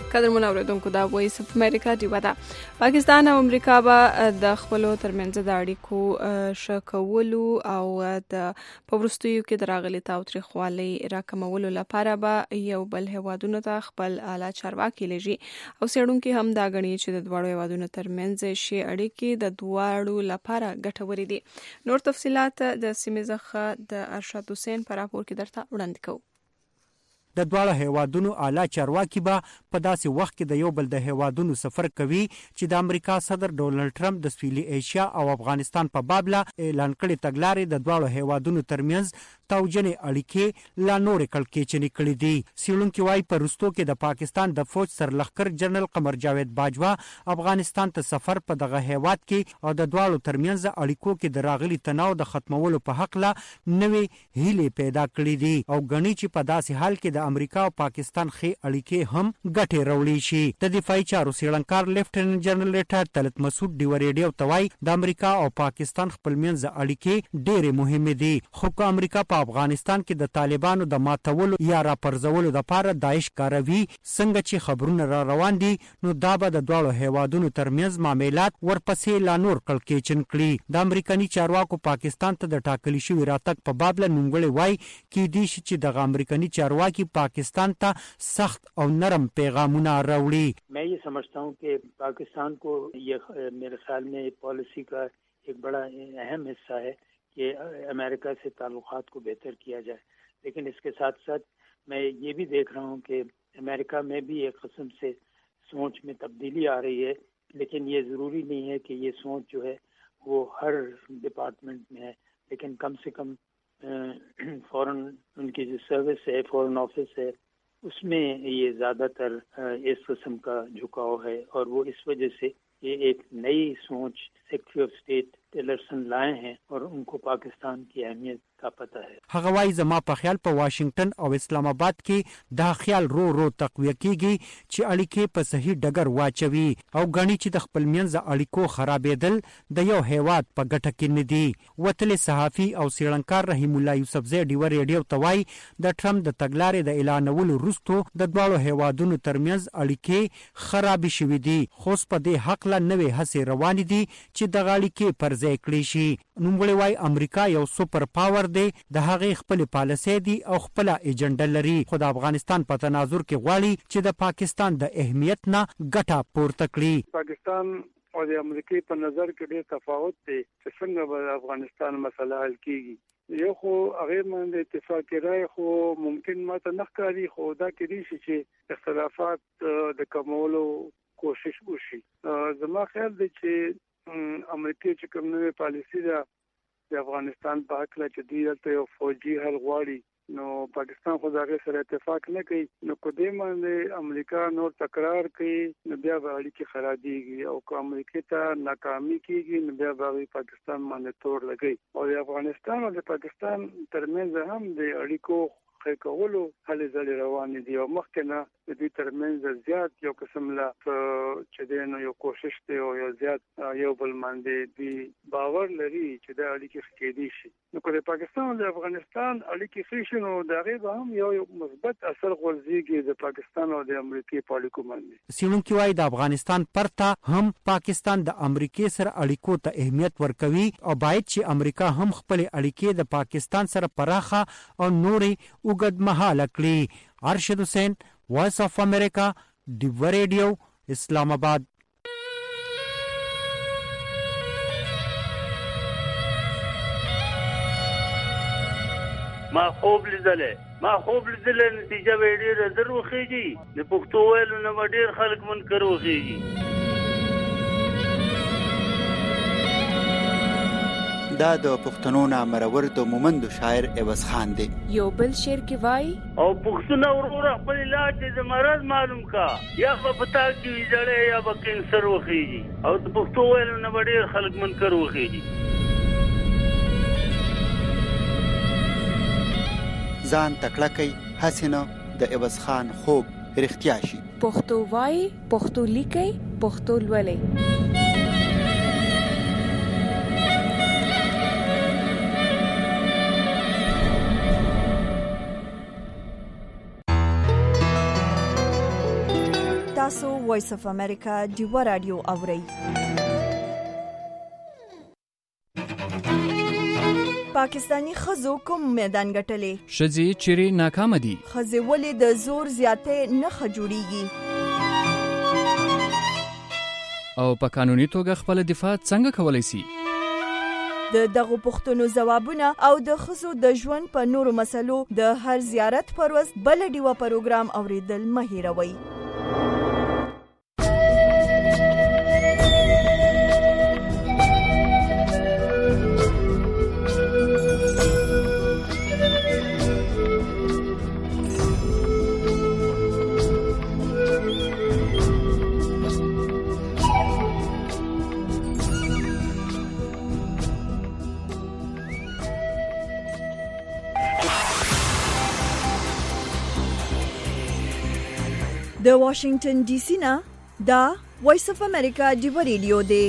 قدرمن اوریدونکو دا وایس اف امریکا دی ودا پاکستان او امریکا به د خپل ترمنځ د اړیکو شکولو او د پورستیو کې دراغلي تاوتریخوالي راکمولو لپاره به یو بل هوادونو ته خپل اعلی چارواکي لږي او سیړونکو هم دا غني چې د دوړو هوادونو ترمنځ شي اړیکې د دوړو لپاره ګټوري دي. نور تفصيلات د سیمزخه د ارشد حسین پر راپور کې درته وړاندې کوم. د دواړو هیوادونو اعلی چارواکي به په داسې وخت کې د یو بل د هیوادونو سفر کوي چې د امریکا صدر ډونالد ټرمپ د سویلي ایشیا او افغانستان په باب لا اعلان کړي تګلارې د دواړو هیوادونو ترمنځ توجنې اړیکې لا نورې کړکېچنې کړې دي. څېړونکي وایي په وروستو کې د پاکستان د فوج سرلښکر جنرال قمر جاوید باجوا افغانستان ته سفر په دغه هیواد کې او د دواړو ترمنځ اړیکو کې د راغلي تناو د ختمولو په حق لا نوې هیلې پیدا کړې دي او ګڼي چې په داسې حال کې د امریکا او پاکستان خې اړیکې هم ګټې راوړي شي. د دفاعي چارو څېړنکار لیفټننټ جنرال ریټایرډ طلعت مسعود ډیو ریډیو ته وایي د امریکا او پاکستان خپلمنځ اړیکې ډېرې مهمې دي، خو که امریکا په افغانستان کې د طالبانو د ماتولو یا راپرځولو لپاره داعش کاروي څنګه چې خبرونه را روان دي نو دا به د دواړو هیوادونو ترمنځ معاملات ورپسې لا نور کړکېچن کړي. د امریکایي چارواکو پاکستان ته د ټاکلي شوي راتګ په باب له نوموړی وایي کېدای شي چې دغه امریکایي چارواکي پاکستان تا سخت او نرم پیغامونه راوړي. मैं ये समझता हूँ कि पाकिस्तान को ये मेरे ख्याल में पॉलिसी का एक बड़ा अहम हिस्सा है कि अमेरिका से ताल्लुकात को बेहतर किया जाए, लेकिन इसके साथ साथ मैं ये भी देख रहा हूँ कि अमेरिका में भी एक किस्म से सोच में तब्दीली आ रही है, लेकिन ये ज़रूरी नहीं है कि ये सोच जो है वो हर डिपार्टमेंट में है, लेकिन कम से कम फॉरेन उनकी जो सर्विस है फॉरेन ऑफिस है उसमें ये ज़्यादातर इस किस्म का झुकाव है और वो इस वजह से ये एक नई सोच सेक्रेटरी ऑफ स्टेट टिलरसन लाए हैं और उनको पाकिस्तान की अहमियत का पता है. هغه وايي زما په خیال په واشنگټن او اسلام آباد کې دا خیال رو رو تقویه کیږي چې اړیکې په صحیح ډګر واچوي او غني چې د خپل منځ اړیکو خرابېدل د یو هیواد په ګټه کې نه دي. وتل صحافي او سیړنکار رحیم الله یوسفزی ډیو ریډیو ته وایي د ټرمپ د تګلارې د اعلانولو وروسته د دواړو هیوادونو ترمنځ اړیکې خراب شوې دي، خو په دې حق لا نوې هڅې روان دي چې د اړیکې پر ځای کړي شي. نوموړی وایي امریکا یو سوپر پاور دی، د هغې خپل پالیسۍ دي او خپل ایجنډا لري، خو د افغانستان په تناظر کې غواړي چې د پاکستان د اهمیت نه ګټه پورته کړي. پاکستان او د امریکای په نظر کې ډېر تفاوت دی چې څنګه به افغانستان مسله حل کیږي. یو خو هغه باندې اتفاق رائے خو ممکن ماته نه ښکاري، خو دا کېدای شي چې اختلافات د کمولو کوشش وشي. زما خیال دی چې امریکای چې کوم نوې پالیسي ده د افغانستان په حق لا چې دوی دلته یو فوجي حل غواړي نو پاکستان خو دا غي سره اتفاق نه کوي، نو کدی باندې امریکا نور تکرار کوي نو بیا به اړیکې خرابېږي او که امریکا ته ناکامي کیږي نو بیا به پاکستان باندې تور لګي او د افغانستان او د پاکستان ترمنځ هم د اړیکو خېکولو هلې ځلې روانې دي او مخکې نه د دوی ترمنځ زیات یو قسم لا چې دی نو یو کوشش دی او یو زیات یو بل باندې دوی باور لري چې دا اړیکې ښه کېدی شي. نو که د پاکستان او د افغانستان اړیکې ښې شي نو د هغې به هم یو مثبت اثر غورځېږي د پاکستان او د امریکې په اړیکو باندې. څېړونکي وایي د افغانستان پرته هم پاکستان د امریکې سره اړیکو ته اهمیت ورکوي او باید چې امریکا هم خپلې اړیکې د پاکستان سره پراخه او نورې اوږد مهاله کړي. ارشد حسین، وایس اف امریکا، ډیو ریډیو، اسلام آباد. ما خوب لیدلې نتیجه به ډېره در وخېږي، د پښتو ویلو نه به ډېر خلک منکر وخېږي. دا د پښتنو نامرور د مومندو شاعر عوض خان دی. یو بل شعر کې وای او پښتون ورور خپل علاج د مرض معلوم کا، یا په پتا کې ویځړې یا په کینسر وخېږي او د پښتو ویلو نه به ډېر خلک منکر وخېږي. ځان تکړه کوي هسې نه د عوض خان خوب رښتیا شي. پښتو وای، پښتو لیکي، پښتو لولي. وایس اف امریکا دیوا رادیو اوري. پاکستانی خزو کوم میدان ګټلې؟ شذي چيري ناکام دي؟ خزې ولې د زور زیاتې نه خجوړيږي؟ او په قانوني توګه خپل دفاع څنګه کولای شي؟ د دغه پوښتنو ځوابونه او د خزو د ژوند په نورو مسلو د هر زیارت پر ورځ بل ډیوه پروګرام اوریدل مه هیروئ. د واشنگټن ډي سي نه دا وایس اف امریکا دیوا ریډیو دی.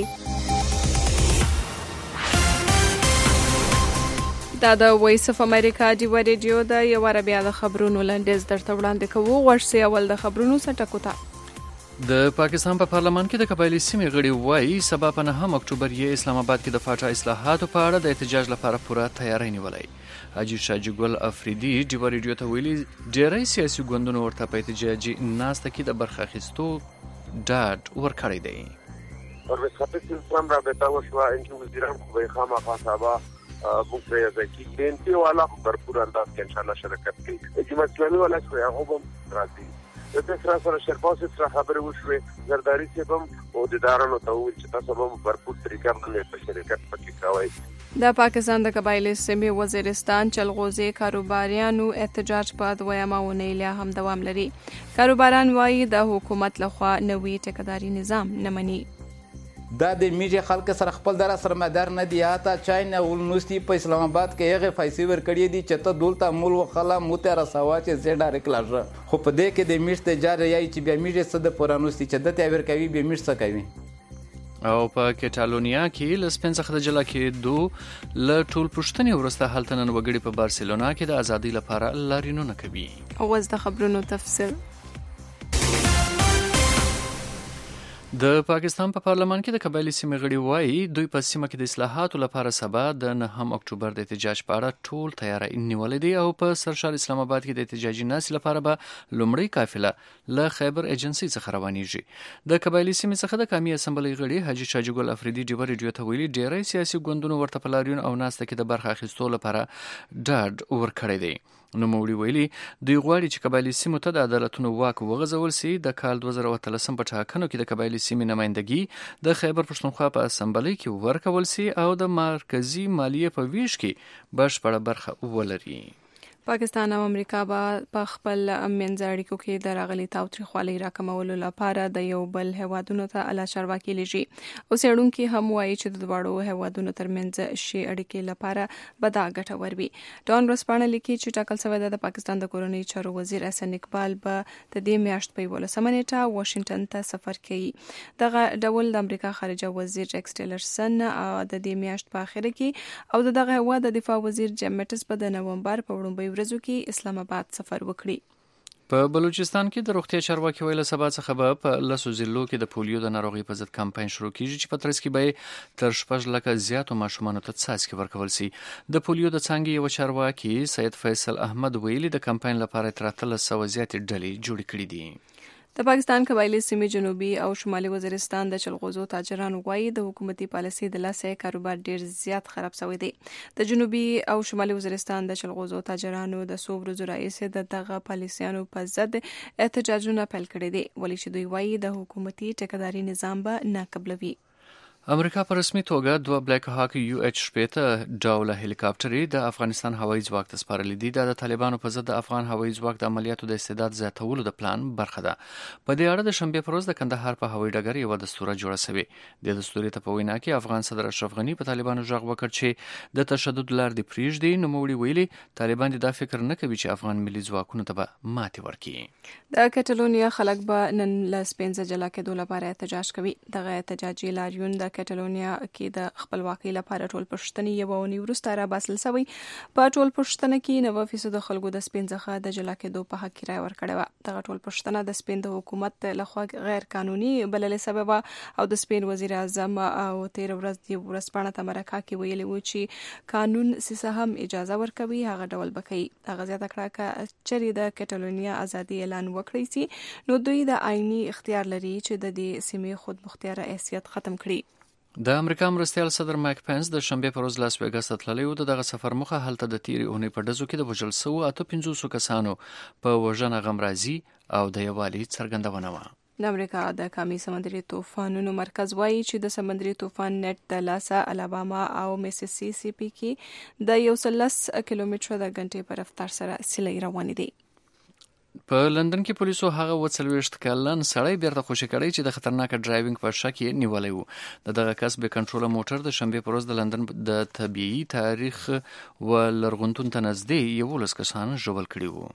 دا د وایس اف امریکا دیوا ریډیو د یو عربي د خبرونو لنډیز درته وړاندې کوو. ورسې اول د خبرونو سټکو ته. د پاکستان په پارلمان کې د قبایلی سیمې غړي وایي سبا په 9 اکتوبر یې اسلام آباد کې د فاټا اصلاحاتو په اړه د احتجاج لپاره پوره تیاری نیولای. حاجی شاجګل افریدي دیوا ریډیو ته ویلي ډېری سیاسي ګوندونو ورته په احتجاجي ناسته کې د برخه اخیستو ډاډ ورکړی دی. پرویز خطیب اسلام رابطه وشوه انکه وزیران خوبی خامخا صاحبه مقتدی ازکی بینتی والا بھرپور انداز کې انشاءالله شرکت کوي. جماعت اسلامي والا شوی هغه هم راځي. د دې سره شرپاس سره خبرې وشوې زرداری صاحب هم او د دارانو ته ویل چې تاسو هم بھرپور طریقه باندې په شرکت پکې کوئ. د پاکستان د قبایلی سیمې وزیرستان چلغوزي کاروباریانو احتجاج په دویمه اونۍ لا هم دوام لري. کاروباران وایي د حکومت لخوا نوي ټیکداري نظام نه مني. دا د میډیا خلک سره خپل در سره مدار نه دی اته چاینه ولنوستی په اسلام آباد کې هغه پیسې ورکړې دي چې ته دولته مول وخلا موته رسوا چې زه ډایرکټ لاژه خو په دې کې د میشت تجارت یای چې بیا میډیا صد پورانوستی چې د ته ورکوي به میشت څه کوي. او په کټالونیا کې لسپن څخه د جلا کې ل ټول پښتني ورسته حالت نن وګړي په بارسلونا کې د ازادي لپاره لارینونه کوي. اوس د خبرونو تفصیل. د پاکستان په پارلمان کې د قبایلی سیمې غړي وایي دوی په سیمه کې د اصلاحاتو لپاره سبا د 9 اکتوبر د احتجاج په اړه ټول تیاری نیولې دي او په سرشار اسلام آباد کې د احتجاجي ناسې لپاره به لومړی قافله له خیبر ایجنسی څخه روانېږي. د قبایلی سیمې څخه د قومي اسمبلی غړي حاجی شاجګل افریدي دیوا ریډیو ته ویلي ډېری سیاسي ګوندونو ورته په لاریون او ناسته کې د برخه اخیستو لپاره ډاډ ورکړی دی. نوموړي ویلي دوی غواړي چې قبایلی سیمو ته د عدالتونو واک وغځول شي. د کال 2013 په ټاکنو کې د قبایلی سیمې نمائندګي د خیبر پښتونخوا په اسمبلی کې ورکول شي او د مرکزی مالیې په ویش کې بشپړه برخه ولري. پاکستان او امریکا په خپل منځ اړیکو کې د راغلي تاوتریخوالي راکمولو لپاره د یو بل هیوادونو ته اعلی چارواکي لیږي او څېړونکي هم وایي چې د دواړو هیوادونو ترمنځ شی اړیکې لپاره به دا ګټور وي. ډان ورسپانه لیکي چې ټاکل شوی د پاکستان د کورنۍ چارو وزیر احسن اقبال به د دې میاشت په 11 نیټه واشنگټن ته سفر کوي. دغه ډول د امریکا خارجه وزیر ریکس ټیلرسن د دې میاشت په اخر کې او دغه هیواد د دفاع وزیر جیم میټس په د نومبر په وړاندې ورځو کې اسلام آباد سفر وکړي. په بلوچستان کې د روغتیا چارواکي ویل سبا څخه به په لسو ضلعو کې د پولیو د ناروغۍ په ضد کمپاین شروع کیږي چې په ترڅ کې به تر 6 لکه زیاتو ماشومانو ته څاڅکي ورکول شي. د پولیو د څانګې یو چارواکي سید فیصل احمد ویلي د کمپاین لپاره تر 300 زیاتې ډلې جوړې کړې دي. د پاکستان قبایلی سیمې جنوبي او شمالي وزیرستان د چلغوزو تاجرانو وایي د حکومتي پالیسۍ د لاسه کاروبار ډیر زیات خراب شوی دی. د جنوبي او شمالي وزیرستان د چلغوزو تاجرانو د څو ورځو راهیسې د دغه پالیسیانو په ضد احتجاجونه پیل کړي دي ولې چې دوی وایي د حکومتي ټیکداري نظام به ناقبلوي. امریکا په رسمي توګه 2 بلیک هاک UH-80 ډوله هلیکاپټرې د افغانستان هوایي ځواک ته سپارلې دي. دا د طالبانو په ضد د افغان هوایي ځواک د عملیاتو د استعداد زیاتولو د پلان برخه ده. په دې اړه د شنبه پر ورځ د کندهار په هوایي ډګر یو دستور جوړ شوی. د دستور ته په وینا کې افغان صدر اشرف غنی په طالبانو ژغ وکړ چې د تشدد لار دی پریږدي. نوموړي ویلي طالبان دا فکر نه کوي چې افغان ملي ځواکونو ته به ماتې ورکړي. د کټالونیا خلک به نن له سپینځه جلا کېدو لپاره احتجاج کوي. دغه احتجاجي لاریون د کټالونیا کې د خپلواکۍ لپاره ټول پښتني یو ونی ورسته را باسل شوی. په ټول پښتنه کې 90% د خلکو د سپین څخه د جلا کېدو په حق رائے ورکړی و. دغه ټول پښتنه د سپین د حکومت لخوا غیر قانوني بلل سبب او د سپین وزیر اعظم او 13 ورځ دی ورسپانه تمرکا کې ویلي و چې قانون سیسه هم اجازه ورکوي هغه ډول بکوي. هغه زیاته کړه چې چری د کټالونیا ازادي اعلان وکړي سي نو دوی د آئینی اختیار لري چې د دې سیمې خود مختار حیثیت ختم کړي. د امریکا مرستیال صدر مایک پنس د شنبه پر ورځ لاس ویګاس ته تللی و. دغه سفر مخه هلته د تیری اونۍ په ډزو کې د وژل شوو 500 کسانو په وژنه غم راځي او د یووالي څرګندونه و. د امریکا د قومي سمندري طوفانونو مرکز وایي چې د سمندري طوفان نت د لاسا الاباما او میسیسیپي کې د 110 کیلومتره د غنټې په رفتار سره سیلۍ روانې دي. په لندن کې پولیسو هغه 40 کلن سړی بیرته خوشی کړی چې د خطرناک ډرایوینګ په شک یې نیولې و. دغه کس به کنټرول موټر د شنبه پر ورځ د لندن د طبيعي تاریخ و لرغونتون ته نږدې 11 کسان ژوبل کړي وو.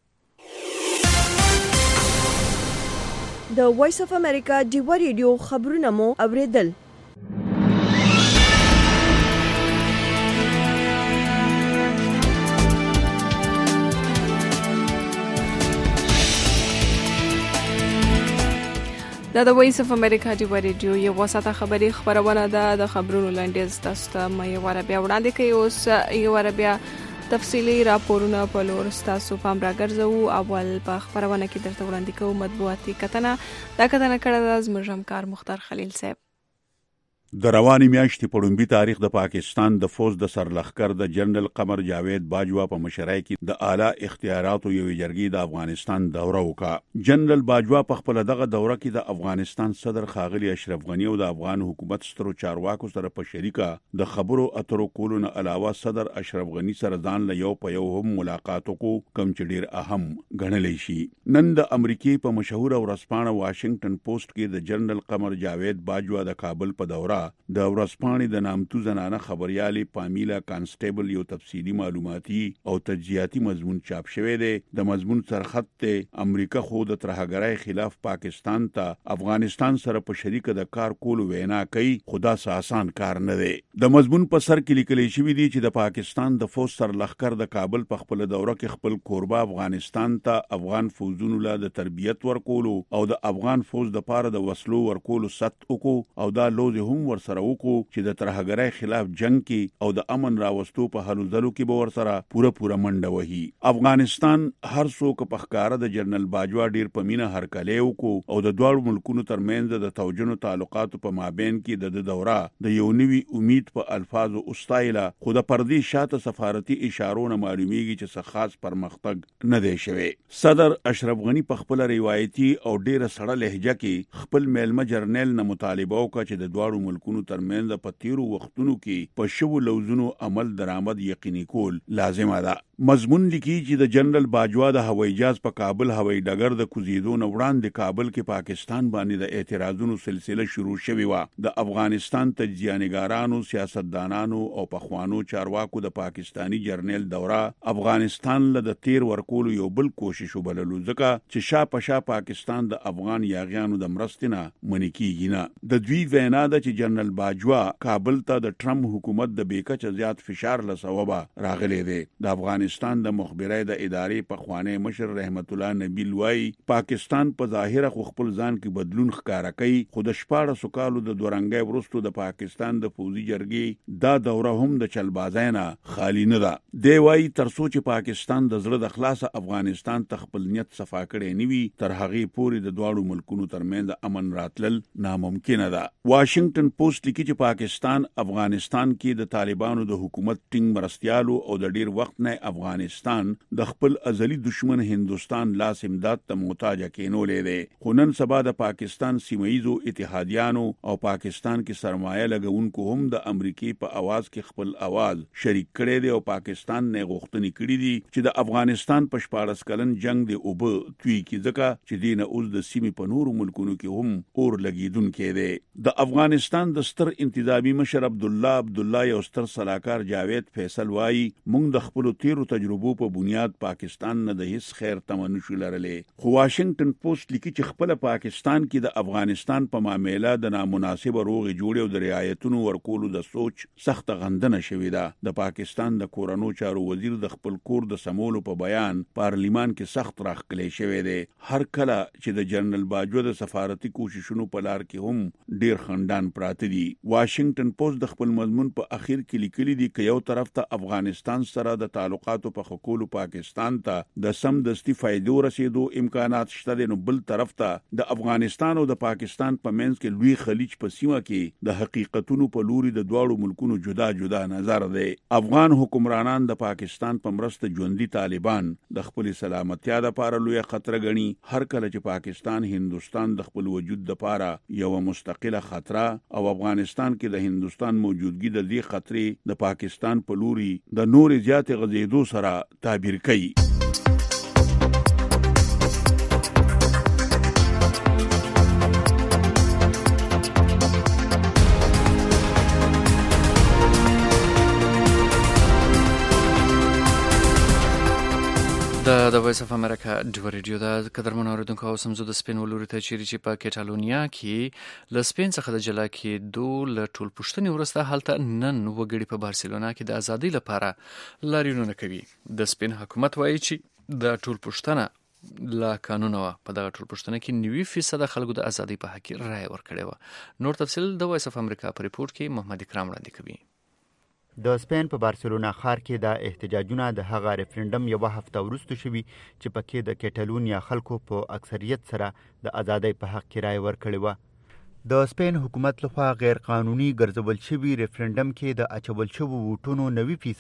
د وایس اف امریکا ډیو ریډیو خبرونه مو اوریدل. د وایس اف امریکا ډیو ریډیو یو وساته خبری خبرونه ده. د خبرونو لاندې تاسو ته مې وربیا وړاندې کوي. اوس یو وربیا تفصیلی راپورونه په لور تاسو پام راګرځو. اول په خبرونه کې درته وړاندې کوم مطبوعاتي کتنه. دا کتنه کړه د زموږ همکار مختار خلیل صاحب. د رواني میاشتې په لومړي تاریخ د پاکستان د فوج د سرلښکر د جنرال قمر جاوید باجوا په مشرۍ کې د اعلی اختیاراتو یو جرګې د افغانستان دوره وکړه. جنرال باجوا په خپل دغه دوره کې د افغانستان صدر ښاغلي اشرف غنی او د افغان حکومت سترو چارواکو سره په شریکه د خبرو اترو کولو نه علاوه صدر اشرف غنی سره ځان له یو په یو هم ملاقات وکړو کوم چې ډیر اهم ګڼل شي. نن د امریکای په مشهور ورځپاڼه واشنگټن پوسټ کې د جنرال قمر جاوید باجوا د کابل په دوره د ورځپاڼې د نامتو زنانه خبريالي پامیلا کانسټیبل یو تفصیلی معلوماتي او تجزیاتي مضمون چاپ شوی دی. د مضمون سرخط ته امریکا خو د ترهګرۍ خلاف پاکستان ته افغانستان سره په شریکه د کار کولو وینا کوي. خدا سه آسان کار نه دی. د مضمون په سر کې لیکل شوی دی چې د پاکستان د فوج سرلښکر د کابل په خپل دوره کې خپل کوربه افغانستان ته افغان فوجونو له د تربیت ورکولو او د افغان فوج د پاره د وسلو ورکولو ست وکړو او دا لوز هم ورسره وکړو چې د ترهګرۍ خلاف جنگ کې او د امن راوستو په هلو ځلو کې به ورسره پوره منډه وهي. افغانستان هر څوک په ښکارا د جنرال باجوا ډیر په مینه هرکلی وکړو او د دوه ملکونو ترمنځ د توجنو تعلقاتو په مابین کې د دوره د یو نوي امید په الفاظو استایله خو د پردي شاته سفارتي اشارو نه معلومیږي چې څه خاص پرمختګ نه دی شوی. صدر اشرف غنی په خپل روایتي او ډیره سړه لهجه کې خپل میلمه جرنیل نه مطالبه وکړه چې د دوه ملکونو ترمنځ په تیرو وختونو کې په شوو لوزونو عمل درآمد یقیني کول لازمه ده. مضمون لیکي چې د جنرال باجوا د هوایي جهاز په کابل هوایي ډګر د کوزیدو نه وړاندې کابل کې پاکستان باندې د اعتراضونو سلسله شروع شوې و. د افغانستان تجزیه‌نګارانو سیاستدانانو او پخوانو چارواکو د پاکستانی جرنیل دوره افغانستان له د تیر ورکولو یو بل کوشش وبللو ځکه چې شاپشا پاکستان د افغان یاغیانو د مرستنه منی کیږي نه. د دوی وینا ده چې جنرال باجوا کابل ته د ټرمپ حکومت د بیکچ زیات فشار له سببه راغلی دی. د افغانستان د مخبرای د ادارې په خوانه مشر رحمت الله نبیل وای پاکستان په ظاهره خپل ځان کې بدلون ښکارا کوي خو د 14 کالو د دورنګي ورستو د پاکستان د فوجي جرګې دا دوره هم د چلبازینا خالی نه ده. دی وای تر سوچ پاکستان د زړه د خلاصه افغانستان ته خپل نیت صفا کړي نیوي تر هغه پورې د دواړو ملکونو ترمنځ امن راتلل ناممکن ده. واشنگټن پوسټ لیکي چې پاکستان افغانستان کې د طالبانو د حکومت ټینګ مرستيالو او د ډیر وخت نه افغانستان د خپل ازلی دشمن هندستان لاس امداد ته محتاج کینولې دی. خو نن سبا د پاکستان سیمایزو اتحادیانو او پاکستان کې سرمایه لګونکو هم د امریکای په आवाज کې خپل आवाज شریک کړي دي او پاکستان نه غوښتنې کړې دي چې د افغانستان په 14 کلن جنگ دی او به توی کې ځکه چې دینه اوس د سیمې په نورو ملکونو کې هم اور لګیدونکې دی. د افغانستان پاکستان د ستر انتظامی مشر عبدالله یو ستر صلاحکار جاوید فیصل وایي موږ د خپل تیرو تجربو په بنیاد پاکستان نه د هیڅ خیر تمنه شو لرلې خو واشنگټن پوسټ لیکي چې خپل پاکستان کې د افغانستان په معاملې د نامناسب روغ جوړ او د رعایتونو ورکولو د سوچ سخت غندنه شوې ده د پاکستان د کورونو چارو وزیر د خپل کور د سمولو په بیان پارلیمان کې سخت راخکلې شوې ده هر کله چې د جنرال باجوه د سفارتي کوششونو په لار کې هم ډیر خندان پراته دي واشنگټن پوسټ د خپل مضمون په اخر کې لیکلي دي چې یو طرف ته افغانستان سره د تعلقاتو په خکولو پاکستان ته د سم دستي فائدو رسیدو امکانات شته نو بل طرف ته د افغانستان او د پاکستان په منځ کې لوی خلیج په سیمه کې د حقیقتونو په لوري د دواړو ملکونو جدا جدا نظر دی افغان حکمرانان د پاکستان په مرسته ژوندۍ طالبان د خپل سلامتیا لپاره لوی خطر ګڼي هر کله چې پاکستان هندستان د خپل وجود لپاره یو مستقله خطر او افغانستان کې د هندستان موجودګي د دې خطرې د پاکستان په لوري د نور زیات غزیدو سره تعبیر کوي د وایس اف امریکا ډیو ریډیو د قدرمن اوریدونکو او سمزو د سپین ولوري ته چیرې چې په کټالونیا کې ل سپین څخه د جلا کې دوه ل ټول پښتني ورسته حالت نن وګړي په بارسلونا کې د ازادي لپاره لاریونونه کوي د سپین حکومت وایي چې د ټول پښتنه لا قانون په دغه ټول پښتنه کې 90% خلکو د ازادي په حق کې رائے ورکړي و نور تفصیل د وایس اف امریکا په ریپورت کې محمد اکرام وړاندې کوي د سپین په بارسلونا ښار کې د احتجاجونه د هغه ریفرندم یو هفته وروسته شوي چې پکې د کټالونیا خلکو په اکثریت سره د ازادۍ په حق کې رائے ورکړې وه د سپین حکومت لخوا غیر قانوني ګرځول شوي ریفرندم کې د اچول شوو ووټونو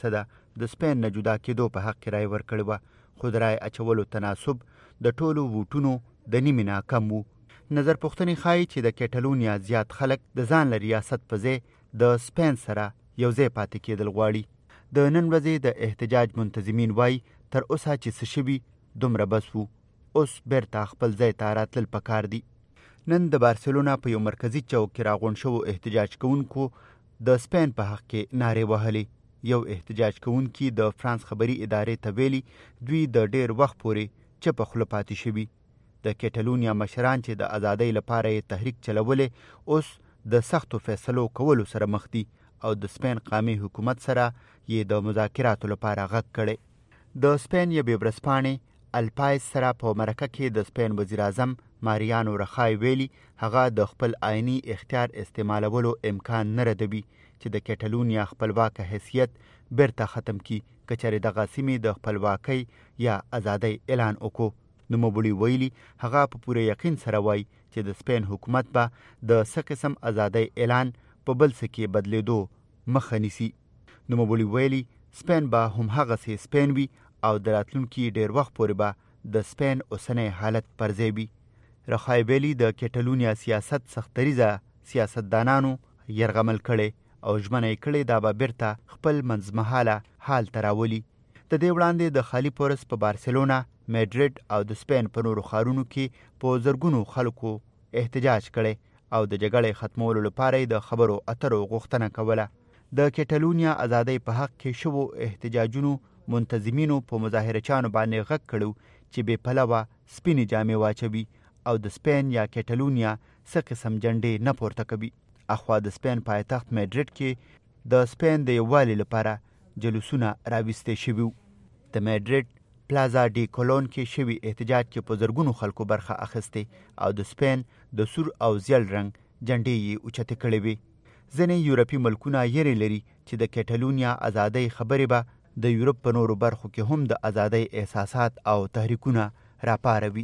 90% د سپین نه جدا کېدو په حق کې رائے ورکړې وه خو د رائے اچولو تناسب د ټولو ووټونو د نیمې نه کم و نظر پوښتنې ښایي چې د کټالونیا زیات خلک د ځان له ریاست په ځای د سپین سره یو ځای پاتې کېدل غواړي د نن ورځې د احتجاج منتظمین وایي تر اوسه چې څه شوي دومره بس وو اوس بیرته خپل ځای ته راتلل پکار دي نن د بارسلونا په یو مرکزي چوک کې راغونډ شوو احتجاج کوونکو د سپین په حق کې نارې وهلې یو احتجاج کوونکي د فرانس خبري ادارې ته ویلي دوی د ډیر وخت پورې چپه خوله پاتې شوي د کټالونیا مشران چې د ازادۍ لپاره یې تحریک چلولې اوس د سختو فیصلو کولو سره مخ دي او د سپین قومي حکومت سره یې د مذاکراتو لپاره غږ کړی د سپین یوې ورځپاڼې الپایس سره په مرکه کې د سپین وزیر اعظم ماریانو رخای ویلي هغه د خپل آئینی اختیار استعمالولو امکان نه ردوي چې د کټالونیا خپلواکه حیثیت بیرته ختم کی که چېرې دغه سیمې د خپلواکۍ یا ازادۍ اعلان وکړو نوموړي ویلي هغه په پوره یقین سره وایي چې د سپین حکومت به د څه قسم ازادۍ اعلان په بل څه کې بدلیدو مخه نیسي نوموړي ویلي سپین به همهغسې سپین وي او د راتلونکي ډیر وخت پورې به د سپین اوسنی حالت پر ځای وي رخای ویلي د کټالونیا سیاست سختریزه سیاستدانانو یرغمل کړی او ژمنه یې کړې دا به بیرته خپل منځمهاله حال ته راولي د دې وړاندې د خالي پورس په بارسلونا میډرډ او د سپین په نورو ښارونو کې په زرګونو خلکو احتجاج کړی او د جګړې ختمولو لپاره د خبرو اترو غوښتنه کوله د کټالونیا ازادۍ په حق کې شوو احتجاجونو منتظمینو په مظاهرچیانو باندې غږ کړو چې بې پلوه سپینې جامې واچوي او د سپین یا کټالونیا څه قسم جنډې نه پورته کوي اخوا د سپین پایتخت میډرډ کې د سپین د یووالي لپاره جلوسونه راویستې شوي وو د میډرډ پلازا ډی کولون کې شوي احتجاج کې په زرګونو خلکو برخه اخیستې او د سپین د سور او زیړ رنګ جنډې یې اوچتې کړې وې ځینې یورپي ملکونه یېرې لري چې د کټالونیا ازادۍ خبرې به د یورپ په نورو برخو کې هم د ازادۍ احساسات او تحریکونه راپاروي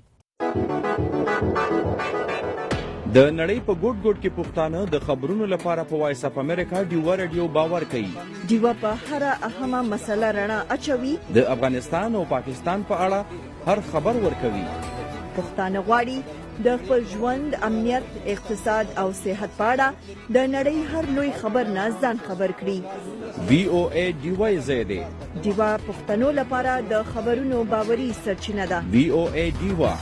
د نړۍ په ګوټ ګوټ کې پښتانه د خبرونو لپاره په وایس اف امریکا ډیو ریډیو باور کوي ډیو په هر اهمه مسله رڼا اچوي د افغانستان او پاکستان په اړه هر خبر ورکوي پښتانه غواړي د خپل ژوند امنیت اقتصاد او صحت په اړه د نړۍ هر لوی خبر نه ځان خبر کړي وی او ای ډیو زیاده ډیو پښتنو لپاره د خبرونو باوري سرچینه ده وی او ای ډیو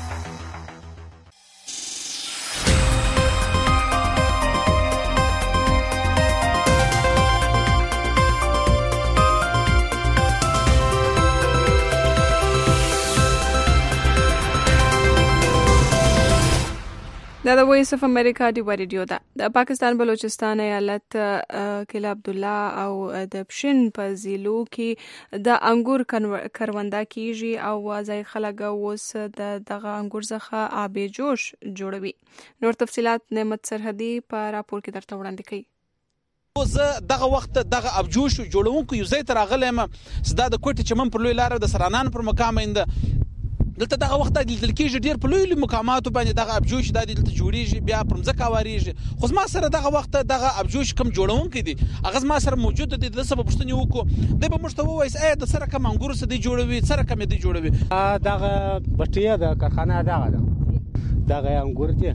دا د وایس اف امریکا دی ریډیو ده. د پاکستان بلوچستان ایالت کلا عبدالله او د پښین په ضلعو کې د انګور کرونده کیږي او ځای خلک اوس دغه انګور څخه آب جوش جوړوي. نور تفصيلات نعمت سرحدي په راپور کې درته وړاندې کوي. زه دغه وخت دغه ابجوش جوړونکو یو ځای ته راغلم زدا د کوټې چمن پر لوی لار د سرانان پر مقام اند دلته دغه وخت د کېږي ډیر په لوی مقاماتو باندې دغه ابجوش د دلته جوړیږي بیا پر مځکه واریږي. خو ما سره دغه وخت دغه ابجوش کم جوړونکي دي هغه ما سره موجود دي. د سبب پښتني وکړو د به مشتوي وایس د سره کم انګور سره دی جوړوي سره کم دی جوړوي. دغه بټیا د کارخانه دغه انګور دي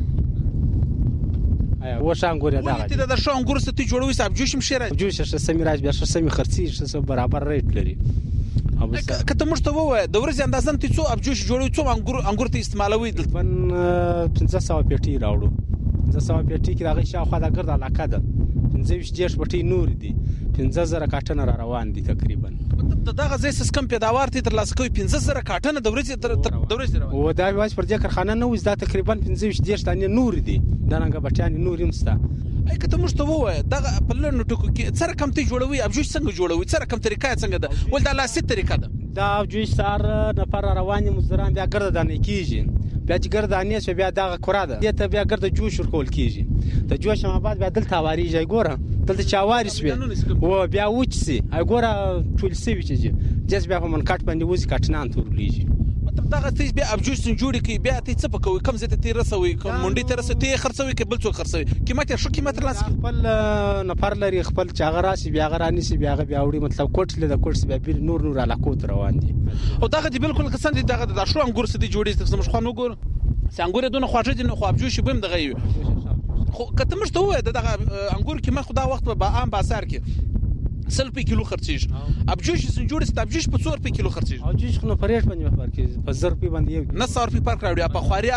و شانګور دغه د شو انګور سره دی جوړوي ابجوش مشره ابجوش سمي راځي بیا سمي خرڅي څه برابر ریټ لري. کته مشتوي وای د ورځ اندازم تی څو ابجوش جوړوي څو انګور ته استعمالوي دلته 1500 پیټي راوړو 1500 پیټي کې دغه شاوخوا د ګرد علاقه ده 15 پیټي نور دي 15000 کاټن را روان دي تقریبا. دغه ځای سس کم پیداوار ته تر لاسه کوي 15000 کاټن د ورځ تر ورځ روان او دا واش پر دې کارخانه نه وځ دا تقریبا 15 دانې نور دي دغه بټیان نور یمستا. ای کته مشتوي وای دغه په لړنو ټکو کې سره کم ته جوړوي ابجوش څنګه جوړوي سره کم طریقه څنګه ده ول دا لاسي طریقه ده دا ابجوش سار نفر رواني مزدران بیا ګرد دانې کیږي بیا چې ګرد دانې شو بیا دغه کورا ده ته بیا ګرد جوش ورکول کیږي د جوش ما بعد بیا دلته واریږي ګوره دلته چاواري سوي او بیا وچسي ګوره ټول سوي چې جس بیا په من کټ باندې وځي کټنان تورلیږي. دغه تیز بیا ابجوش جوړی کی بیا ته څه پکوي کم زته تی رسوي کوم منډي ته رسوي تی خرڅوي کې بل څو خرڅوي قیمت شو قیمت لاس خپل نفر لري خپل چاغراسي بیا غراني سي بیا وړي مطلب کوټ له کوټ بیا بیر نور علاقو ته روان دي او دغه دی بالکل قسم دي دغه د شو انګور سدي جوړی ته مش خو نو ګور څنګه دونه خواږه دي نو خو ابجوش بهم دغه خو کته مشته وای دغه انګور کې ما خدا وخت به عام بازار کې 100 کیلو خرڅیږي ابجوش جوړ است ابجوش په 100 روپے کیلو خرڅیږي ابجوش خو په ریټ باندې فرق کوي په 100 روپے باندې یو 900 روپے فرق راوړي په خواري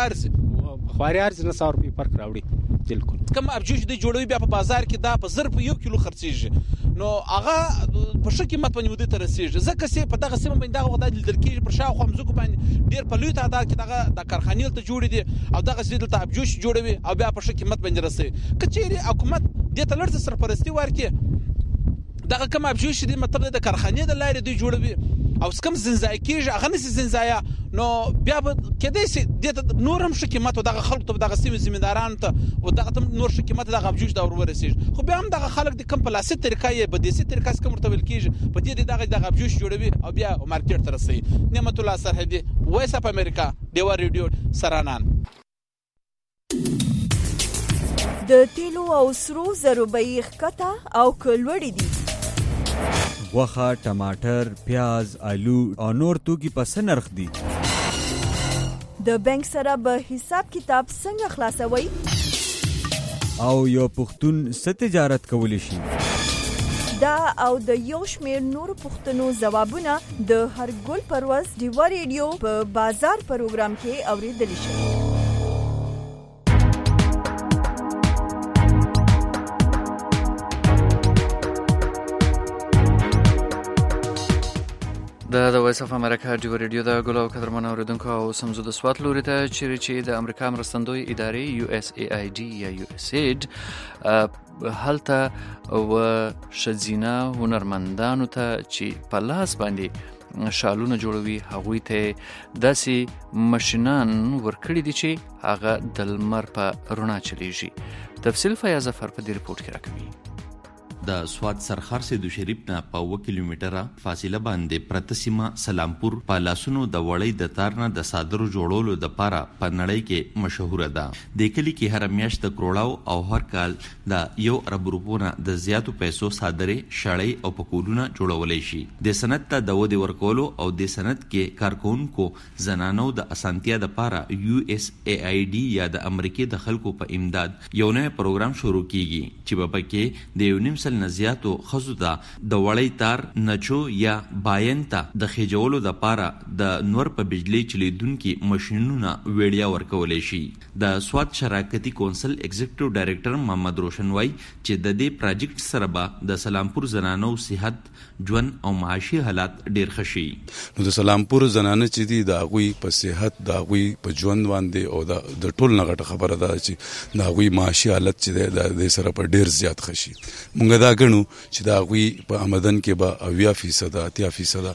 ارز 900 روپے فرق راوړي بالکل کوم ابجوش دی جوړوي بیا په بازار کې دا په 100 روپے یو کیلو خرڅیږي نو هغه په شکه قیمت باندې ودی ته رسیږي ځکه چې په دغه سیمه باندې دغه وخت د درکېږي پر شاو خمزو باندې ډیر په لوی تعداد کې دغه د کارخانې ته جوړې دي او دغه سیدل ته ابجوش جوړوي او بیا په شکه قیمت باندې رسي کچېری حکومت دې ته لړ سرپرستی ورکړي دغه کوم ابجوش دي مطلب د کارخانې د لارې دی جوړوي او سکم زنځای کېږي هغه نس زنځایا نو بیا کېدای شي د نور هم شي قیمت دغه خلکو ته دغه سیمه زمینداران ته او دغه نور شي قیمت دغه ابجوش دا ورسیږي خو بیا هم دغه خلک د کم پلاسي طریقې یې بدیسي طریقې کوم مرتبل کېږي په دې دغه ابجوش جوړوي او بیا مارکیټ ته رسي. نعمت الله سرحدي وایس اف امریکا دیوا ریډیو سرانان. د تیلو او سرو زرو بیې ښکته او کلوړې دي. غوښه، ټماټر، پیاز، آلو او نور توکي په څه نرخ دي؟ د بانک سره به حساب کتاب څنګه خلاصوي؟ او یو پښتون څه تجارت کولی شي؟ دا او د یو شمېر نورو پوښتنو ځوابونه د هر ګل پرواز دیوا ریډیو په بازار پروګرام کې اورېدلی شي. د وایس اف امریکا دی ریډیو د ګلو قدرمن اوریدونکو او سمزو د سوات لوري ته چې د امریکا مرستندوی ادارې USAID یا USAID هلته و شزینه هنرمندانو ته چې په لاس باندې شالونه جوړوي هغوی ته داسې ماشینان ورکړي دي چې هغه د لمر په رڼا چلیږي. تفصیل فیاض ظفر په دې ریپورت کې راکوي. د سوات سرخار سیدو شریف نه په 1 کیلومتره فاصله باندې پرته سیمه سلامپور په لاسونو د وړۍ د تار نه د صادرو جوړولو د پاره په نړۍ کې مشهوره ده. د کلی کې هر میاشت د کروڑاو او هر کال د 1 ارب روپونه د زیاتو پیسو صادرې شړۍ او پکولونه جوړولای شي. د سند ته د ودی ورکولو او د سند کې کارکونکو زنانو د اسانتیا د پاره USAID یا د امریکای د خلکو په امداد یو نوی پروګرام شروع کیږي چې په کې د 1.5 سل نه زیاتو ښځو ته د وړۍ تار نچو یا باین ته د خېجولو دپاره د نور په بجلی چلیدونکي ماشینونه ویډیا ورکولی شي. د سوات شراکتي کونسل ایگزیکټیو ډایرکټر محمد روشن وایي چې د دې پراجیکټ سره به د سلامپور زنانو صحت، ژوند او معاشي حالات ډیر ښه شي. نو د سلامپور زنانه چې دي د هغوی په صحت، د هغوی په ژوند باندې او د ټول نه غټه خبره ده چې د هغوی معاشي حالت چې دی د دې سره په ډیر زیات ښه شي. موږ دا ګڼو چې د هغوی په آمدن کې به 80%، 80%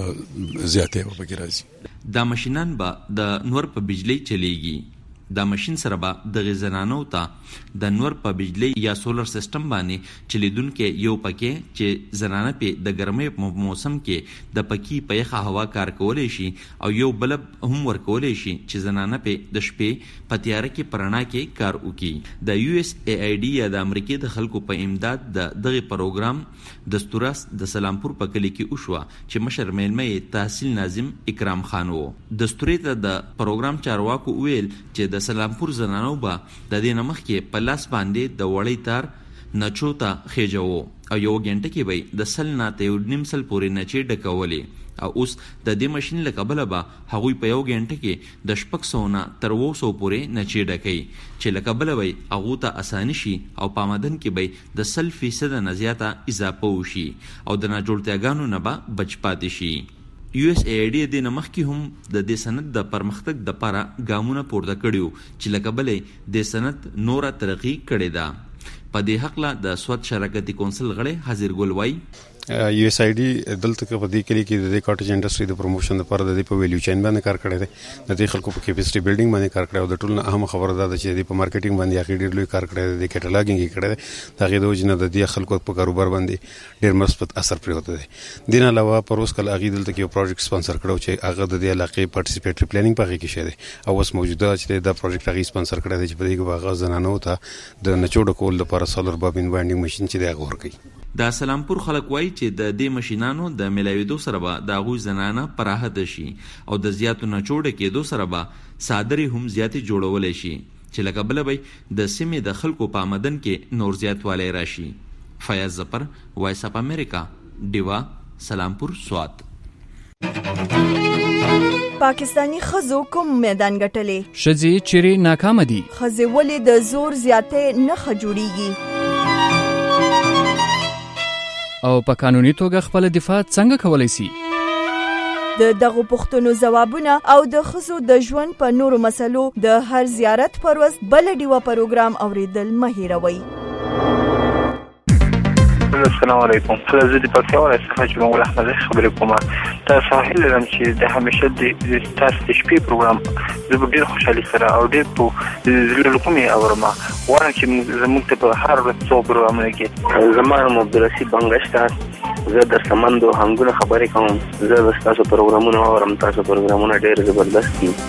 زیاتې به پکې راځي. دا ماشینان به د نور په بجلی چلیږي. دا ماشین سره به د زنانو ته د نور په بجلی یا سولر سیستم باندې چلیدونکي یو پکې چې زنانه په د ګرمۍ په موسم کې د پکی په یخه هوا کار کولی شي او یو بلب هم ورکولی شي چې زنانه په د شپې په تیاره کې پرانا کې کار وکړي. د USAID یا د امریکای د خلکو په امداد د دغه پروګرام دستورس د سلامپور په کلی کې وشوه چې مشر میلمه تحصیل ناظم اکرام خان وو. دستوري ته د پروګرام چارواکو ویل چې د سلامپور زنانو به د دې نمخ کې په لاس باندې د وړۍ تار نچو ته خېجو او یو غنټه کې به د سل نه ته 1.5 سل پورې نچې ډکولې او اوس د دې ماشين له کبله به هغوی په یو غنټه کې د 600 نه تر 200 پورې نچې ډکې چې له کبله به هغه ته اساني شي او په آمدن کې به د 100% نه زیاته اضافه وشي او د ناجوړتیاګانو نه به بچ پاتې شي. USAID د نمخکې هم د دې سند د پرمختګ د لپاره ګامونه پورته کړیو چې لکه بلې د سند نوره ترقی کړې ده. په دې حق د سوات شراکتي کونسل غړي حاضر ګل وای USAID دلته په دې کې کې د کاټیج انډستری د پروموشن لپاره د په ویلیو چین باندې کار کړی دی. د دې خلکو په کیپاسټي بلډینګ باندې کار کړی او د ټولو نه اهم خبره ده چې د په مارکیټینګ باندې هغه ډېر لوی کار کړی دی، د کټالاګینګ یې کړی دی. دا غي د وجنه د دې خلکو په کاروبار باندې ډېر مثبت اثر پریوته دی. دین علاوه پروس کله هغه دلته کې یو پروجیکټ سپانسر کړو چې هغه د دې علاقې پارټیسیپیټری پلانینګ په کې شه دی او اوس موجوده چې دا پروجیکټ هغه سپانسر کړی دی چې په دې کې هغه زنانو ته د نچوډ کول لپاره سولر بابین باینډینګ ماشين چې دی هغه ورکړي. د سلامپور خلک وایي چې د دې ماشینانو د ملاویدو سره به د هغوی زنانه پراخه شي او د زیاتو نچوړه کېدو سره به صادرې هم زیاتې جوړولی شي چې لکه بله به د سیمې د خلکو په آمدن کې نور زیاتوالی راشي. فیاض ظفر، وایس اف امریکا، ډیوا، سلامپور، سوات. پاکستانی خزو کوم میدان ګټلې؟ شذې چیرې ناکام دي؟ خزې ولې د زور زیاتې نه خجوړيږي او په قانوني توګه خپل دفاع څنګه کولای شي؟ د دغه پوښتنو ځوابونه او د خزو د ژوند په نورو مسلو د هر زیارت پر ورځ بل ډیوه پروګرام اوریدل مه هیروئ. السلام علیکم. زه د پکتیا څخه جمهور احمد خبرې کوم. تاسو هیله لرم چې د همیشه د تاسو د شپې پروګرام زه ډیر خوشحالي سره او ډیر په زړه کومې اورم. وایي چې زموږ ته په هر ورځ څو پروګرامونه کې زمانه عبدالرشید بنگشت زه در سمندو هنګونه خبرې کوم. زه تاسو پروګرامونه اورم. تاسو پروګرامونه ډیر زبردست دي.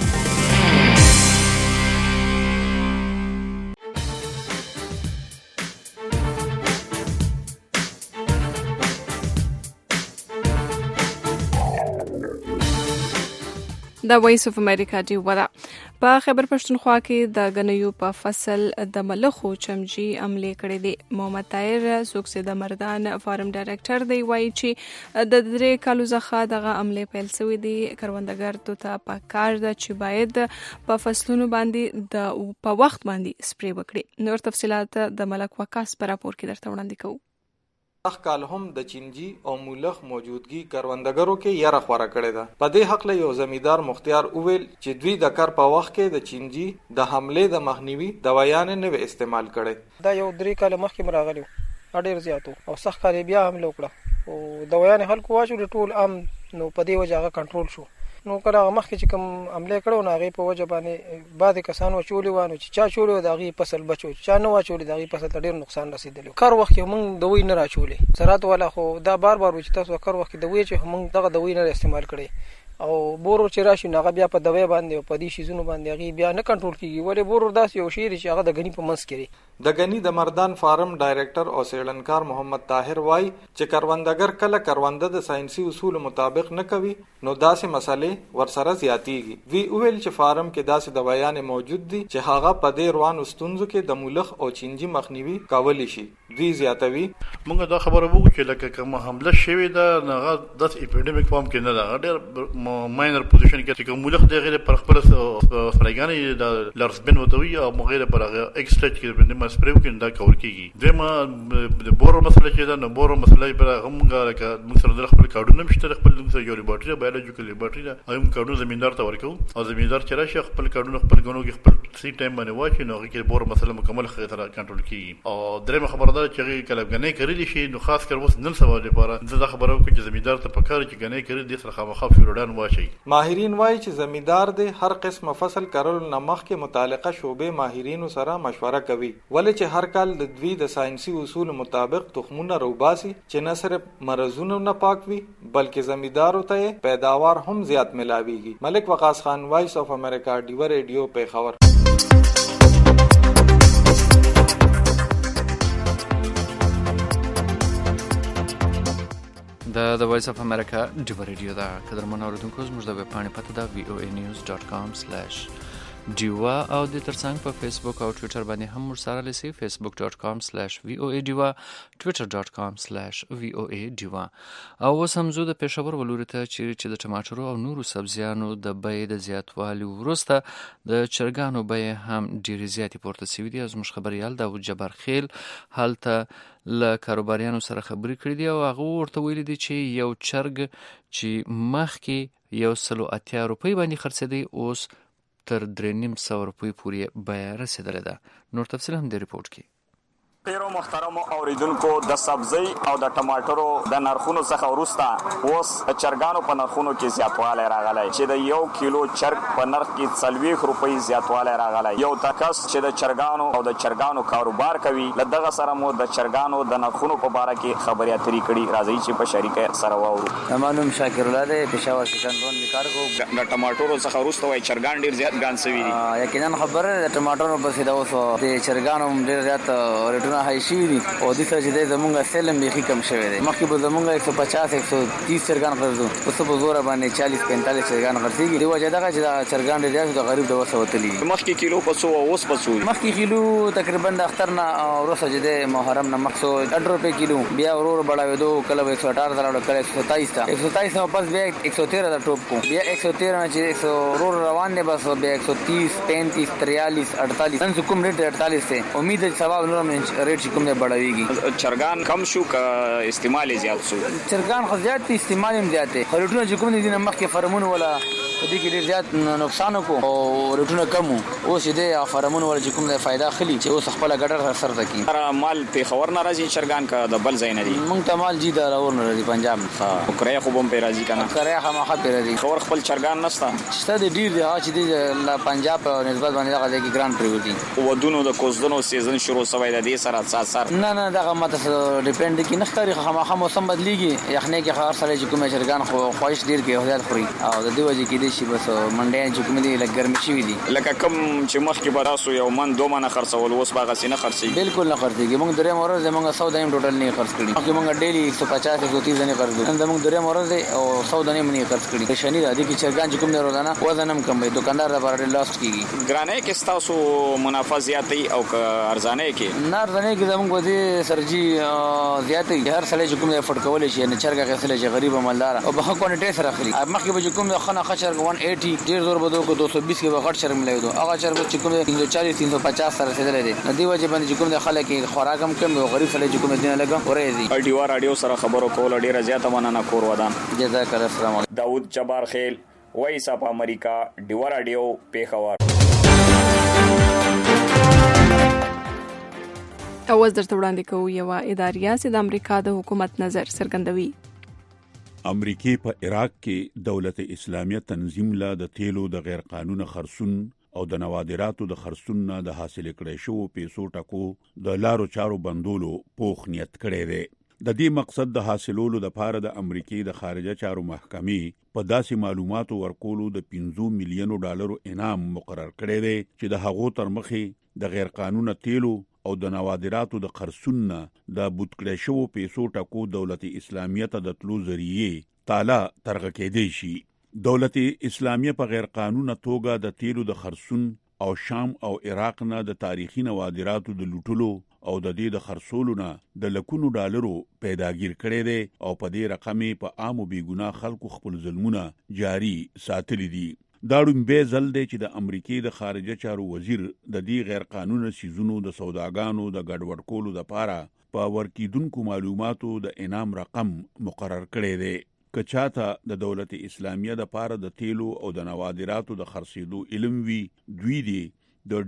د وایس اف امریکا دی ودا په خیبر پښتونخوا کې د غنیو په فصل د ملخو چمچي عملې کړې دي. محمد طاهر سوکسي د مردان فارم ډایرکټر دی وایي چې د 3 کالو څخه دغه عملې پیل شوې دي. کروندګر ته پکار ده چې باید په فصلونو باندې د په وخت باندې سپری وکړي. نور تفصيلات د ملک وقاص پر راپور کې درته وړاندې کوو. کال هم د چینجی او مولخ موجودګي کروندګرو کې یاره خورا کړې ده. په دې حق له یو زمیدار مختیار اویل چې دوی د کار په وخت کې د چینجی د حمله د مخنیوي دوايان نه استعمال کړي. دا یو 3 کال مخکې مراغلی ډېر زیاتو او سخت کال بیا حمله وکړه او دوايان خلکو واچو ټول عام نو په دې وجه هغه کنټرول شو. نو کله مخکې چې کوم عمله کړو نو هغه په وجه باندې بعض کسانو چولې وانه چې چا چولې د هغه فصل بچو چا نه واچولې د هغه فصل ته ډېر نقصان رسیدلی. کار وخت کې موږ دوی نه راچولې زراعت والا خو دا بار چې تاسو کار وخت کې دوی چې موږ دغه دوی نه استعمال کړي او بورو چې راشي هغه بیا په دوی باندې او په دې شیزونو باندې هغه بیا نه کنټرول کیږي. ولې بورو داس یو شی چې هغه د غنی په منځ کې د غنی د مردان فارم ډایرکټر او سیړنکار محمد طاهر وای چې کروندګر کله کرونده د ساينسي اصول مطابق نه کوي نو داسې مسالې ورسره زیاتیږي. وی ویل چې فارم کې داسې دوايان موجود دي چې هغه په دې روان استونزو کې د مولخ او چینجی مخنیوي کولی شي. دوی زیاتوي. موږ دا خبره وکړو چې لکه کوم حمله شوې ده نه د اپیډمیک فارم کې نه ده ډېر ماینر پوزیشن کې چې کوم ملک د غیر پر خپل سپریګانی د لارسبن وتوي او مغیر پر ایکسټریچ کې باندې ما سپریو کې دا کور کیږي دمه د بورو مسله چې دا نه بورو مسله پر همغه لکه موږ سره د خپل کارډونه مشته خپل د یو لیبارټری بایولوژیکل لیبارټری دا هم کارډونه زمیندار ته ورکو او زمیندار چې راشي خپل کارډونه خپل غنو کې خپل سی ټایم باندې واچي نو کې بورو مسله مکمل خطر کنټرول کیږي او درېمه خبردار چې کلبګنې کړی شي نو خاص کر اوس نن سبا لپاره دا خبره وکړي چې زمیندار ته پکاره چې غنې کړی د سره خامخا فیروډان واچي. ماهرین وایي چې زمیندار د هر قسم فصل کارول نمخ کې متعلقه شوبې ماهرینو سره مشوره کوي ولې چې هر کال د دوی د ساينسي اصول مطابق تخمونه روباسي چې نه صرف مرزونه نه پاک وي بلکې زمیندارو ته پیداوار هم زیات ملاويږي. ملک وقاص خان، وایس اف امریکا، ډیور ریډیو، پیښور. د وایس اف امریکا ډیور ریډیو دا قدرمن اوریدونکو زموږ د ویب پاڼې پته دا voanews.com/diva او د ترڅنګ په فیسبوک او ټوئیټر باندې هم ورسره لسی facebook.com/voadiva twitter.com/voadiva او وسمزو د پېښور ولوري ته چې د ټماټرو او نورو سبزیانو د بیې د زیاتوالي وروسته د چرګانو بیې هم ډېرې زیاتې پورته شوې دي. زموږ خبريال داود جبار خیل هلته له کاروباریانو سره خبرې کړې دي او هغه ورته ویلي دي چې یو چرګ چې مخکې 180 روپۍ باندې خرڅېدی اوس تر 350 روپۍ پورې بیه رسیدلې ده. نور تفصیل هم د ریپورت کې. پیرو محترم اوریدونکو د سبزی او د ټماټرو د نرخونو څخه وروسته اوس چرګانو په نرخونو کې زیاتوالی راغلی چې د 1 کیلو چرګ په نرخ کې 40 روپۍ زیاتوالی راغلی. یو تکس چې د چرګانو او د چرګانو کاروبار کوي له دغه سره مو د چرګانو د نرخونو په باره کې خبرې اترې کړي. راځئ چې په شریکه سره واورو. مانوم شاکر الله دی، پېښور کې کندون کار کوم. د ټماټرو څخه وروسته وای چرګان ډیر زیات ګان سوي دي. یقینا خبره د ټماټرو په سیده اوس د چرګانو ډیر زیات ریټونه هاي شي دي او د څه چې زمونږ سلم به کم شوی دی. مخکې به زمونږ 150 130 چرګان خرڅو اوس په زور باندې 40 45 چرګان خرڅيږي. دی وجه دا چې چرګان ډیر د غریب د وسه وتلی. مخکې کیلو په 100 اوس په 100. مخکې کیلو تقریبا د اخترنا وروسته چې محرم نه مخسو 8 روپے کیلو بیا ورور بڑاوېدو کله 118 دراړو کله 127 نو پس بیا 113 د ټوپ کو بیا 113 نه چې 100 ورور روان دي بس بیا 130 35 43 48 نن کوم ریټ 48 ته امید ہے ثواب نور ریټ کوم نه بڑاويږي. چرګان کم شو که استعمال زیات شو؟ چرګان خو زیات استعمال هم زیات دي. ریټونه چې کوم دي مخکې فرمونه ولا دې کې ډیر زیات نقصان کو او ریټونه کم اوس دې فرمونه ولا چې کوم د فائدہ خلی چې اوس خپل ګډر سر تکي. مال په خبر ناراضي چرګان کا د بل ځای نه دي. مونږ ته مال جی دا اور نه راځي پنجاب. او کرای خو بم په راځي کنه. کرای خامخا په راځي. خبر خپل چرګان نشته. شته دې ډیر دي چې د پنجاب په نسبت باندې هغه کې ګران پریوتی. ودونو د کوزدنو سیزن شروع شوی د دې سره سات نه دغه ماته ډیپند کی نه خاري خامخا موسم بدلیږي. یخنه کې خار سره چې کوم چرګان خو خواهش ډیر کې هویت خوري او د دې وجه کې دې شي بس منډه چې کوم دي لګ ګرمي شي دي لکه کم چې مخکې براسو یو من دوه من خرڅول اوس باغ سینه خرڅي. بالکل نه خرڅيږي. موږ درې مورز موږ 100 دایم ټوټل نه خرڅ کړي. موږ ډیلی 150 130 نه خرڅو. نن موږ درې مورز او 100 دنه منی خرڅ کړي. شنی د دې چرګان چې کوم نه روزانه وزن هم کم وي. دکاندار لپاره لاس کیږي. ګرانه کې تاسو منافع زیاتې او ارزانه کې نه ارزانه کې زموږ دې سرجی زیاتې هر سړی چې کوم افورد کولای شي نه چرګه غسل چې غریب مالدار او به کوانټیټي سره خري. مخکې به کوم خنه خچر 180 ډیر زور بده کو 220 کې وغټ شرم لایدو هغه چرګ چې کوم 340 350 سره رسیدل دي. د دې وجه باندې چې کوم خلک خوراک هم کم او غریب سړی چې کوم دینه لګا ورېږي. ډیوا رادیو سره خبرو کول ډیره زیاته مننه کور ودان. جزاک الله. السلام علیکم. داود جبار خیل، وایس اف امریکا، ډیوا رادیو، پیښور. اوس درته وړاندې کوو یو اداریه چې د امریکا د حکومت نظر څرګندوي. امریکای په عراق کې دولت اسلامیه تنظیم لا د تیلو د غیر قانوني خرڅون او د نوادراتو د خرڅون نه د حاصل کړي شو پیسو ټکو د لارو چارو بندولو پوخ نیت کړی دی. د دې مقصد د حاصلولو د پاره د امریکای د خارجه چارو محکمې په داسې معلوماتو ورکولو د 15 میلیونو ډالرو انعام مقرر کړی دی چې د هغو تر مخې د غیر قانوني تیلو او د نوادراتو د خرڅون نه د بوت کړي شو پیسو ټکو دولت اسلامیه ته د تلو ذریعہ تعالی ترغه کېدی شي. دولت اسلامیه په غیر قانوني توګه د تیلو د خرڅون او شام او عراق نه د تاریخي نوادراتو د لوټلو او د دې د خرڅولو نه د لکونو ډالرو پیداګیر کړي دي او په دې رقم په عام او بیګناه خلکو خپل ظلمونه جاری ساتلي دي. دا لومبه ځل دی چې د امریکای د خارجه چارو وزیر د دې غیر قانوني سيزونو د سوداګانو د ګډوډ کولو لپاره په ورکیدونکو معلوماتو د انعام رقم مقرر کړی دی. که چاته د دولت اسلامیه د پاره د تیلو او د نوادراتو د خرڅېدو علم وی دوی دی د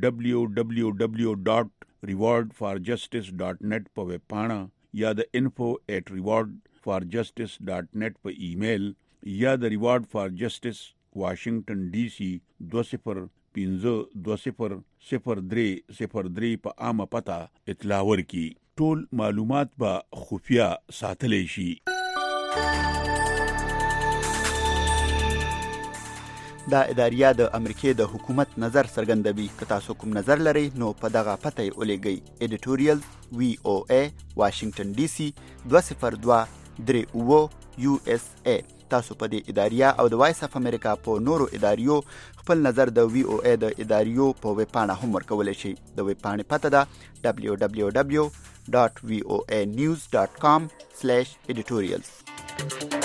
www.rewardforjustice.net په ویب پاڼه یا د info@rewardforjustice.net په ایمیل یا د ریوارډ فار جسټس واشنگټن ډي سي 20500303 په عامه پتا اطلاع ورکي. ټول معلومات به خفیه ساتلی شي. دا اداریه د امریکای د حکومت نظر څرګندوي. که تاسو کوم نظر لرئ نو په دغه پته یې ولېږئ. ایډیټوریال VOA واشنگټن ډي سي 202-38 USA. تاسو په دې اداریه او د وایس اف امریکا په نورو اداریو خپل نظر د VOA د اداریو په ویب پاڼه هم ورکولی شئ. د ویب پاڼې پته ده www.voanews.com/editorials.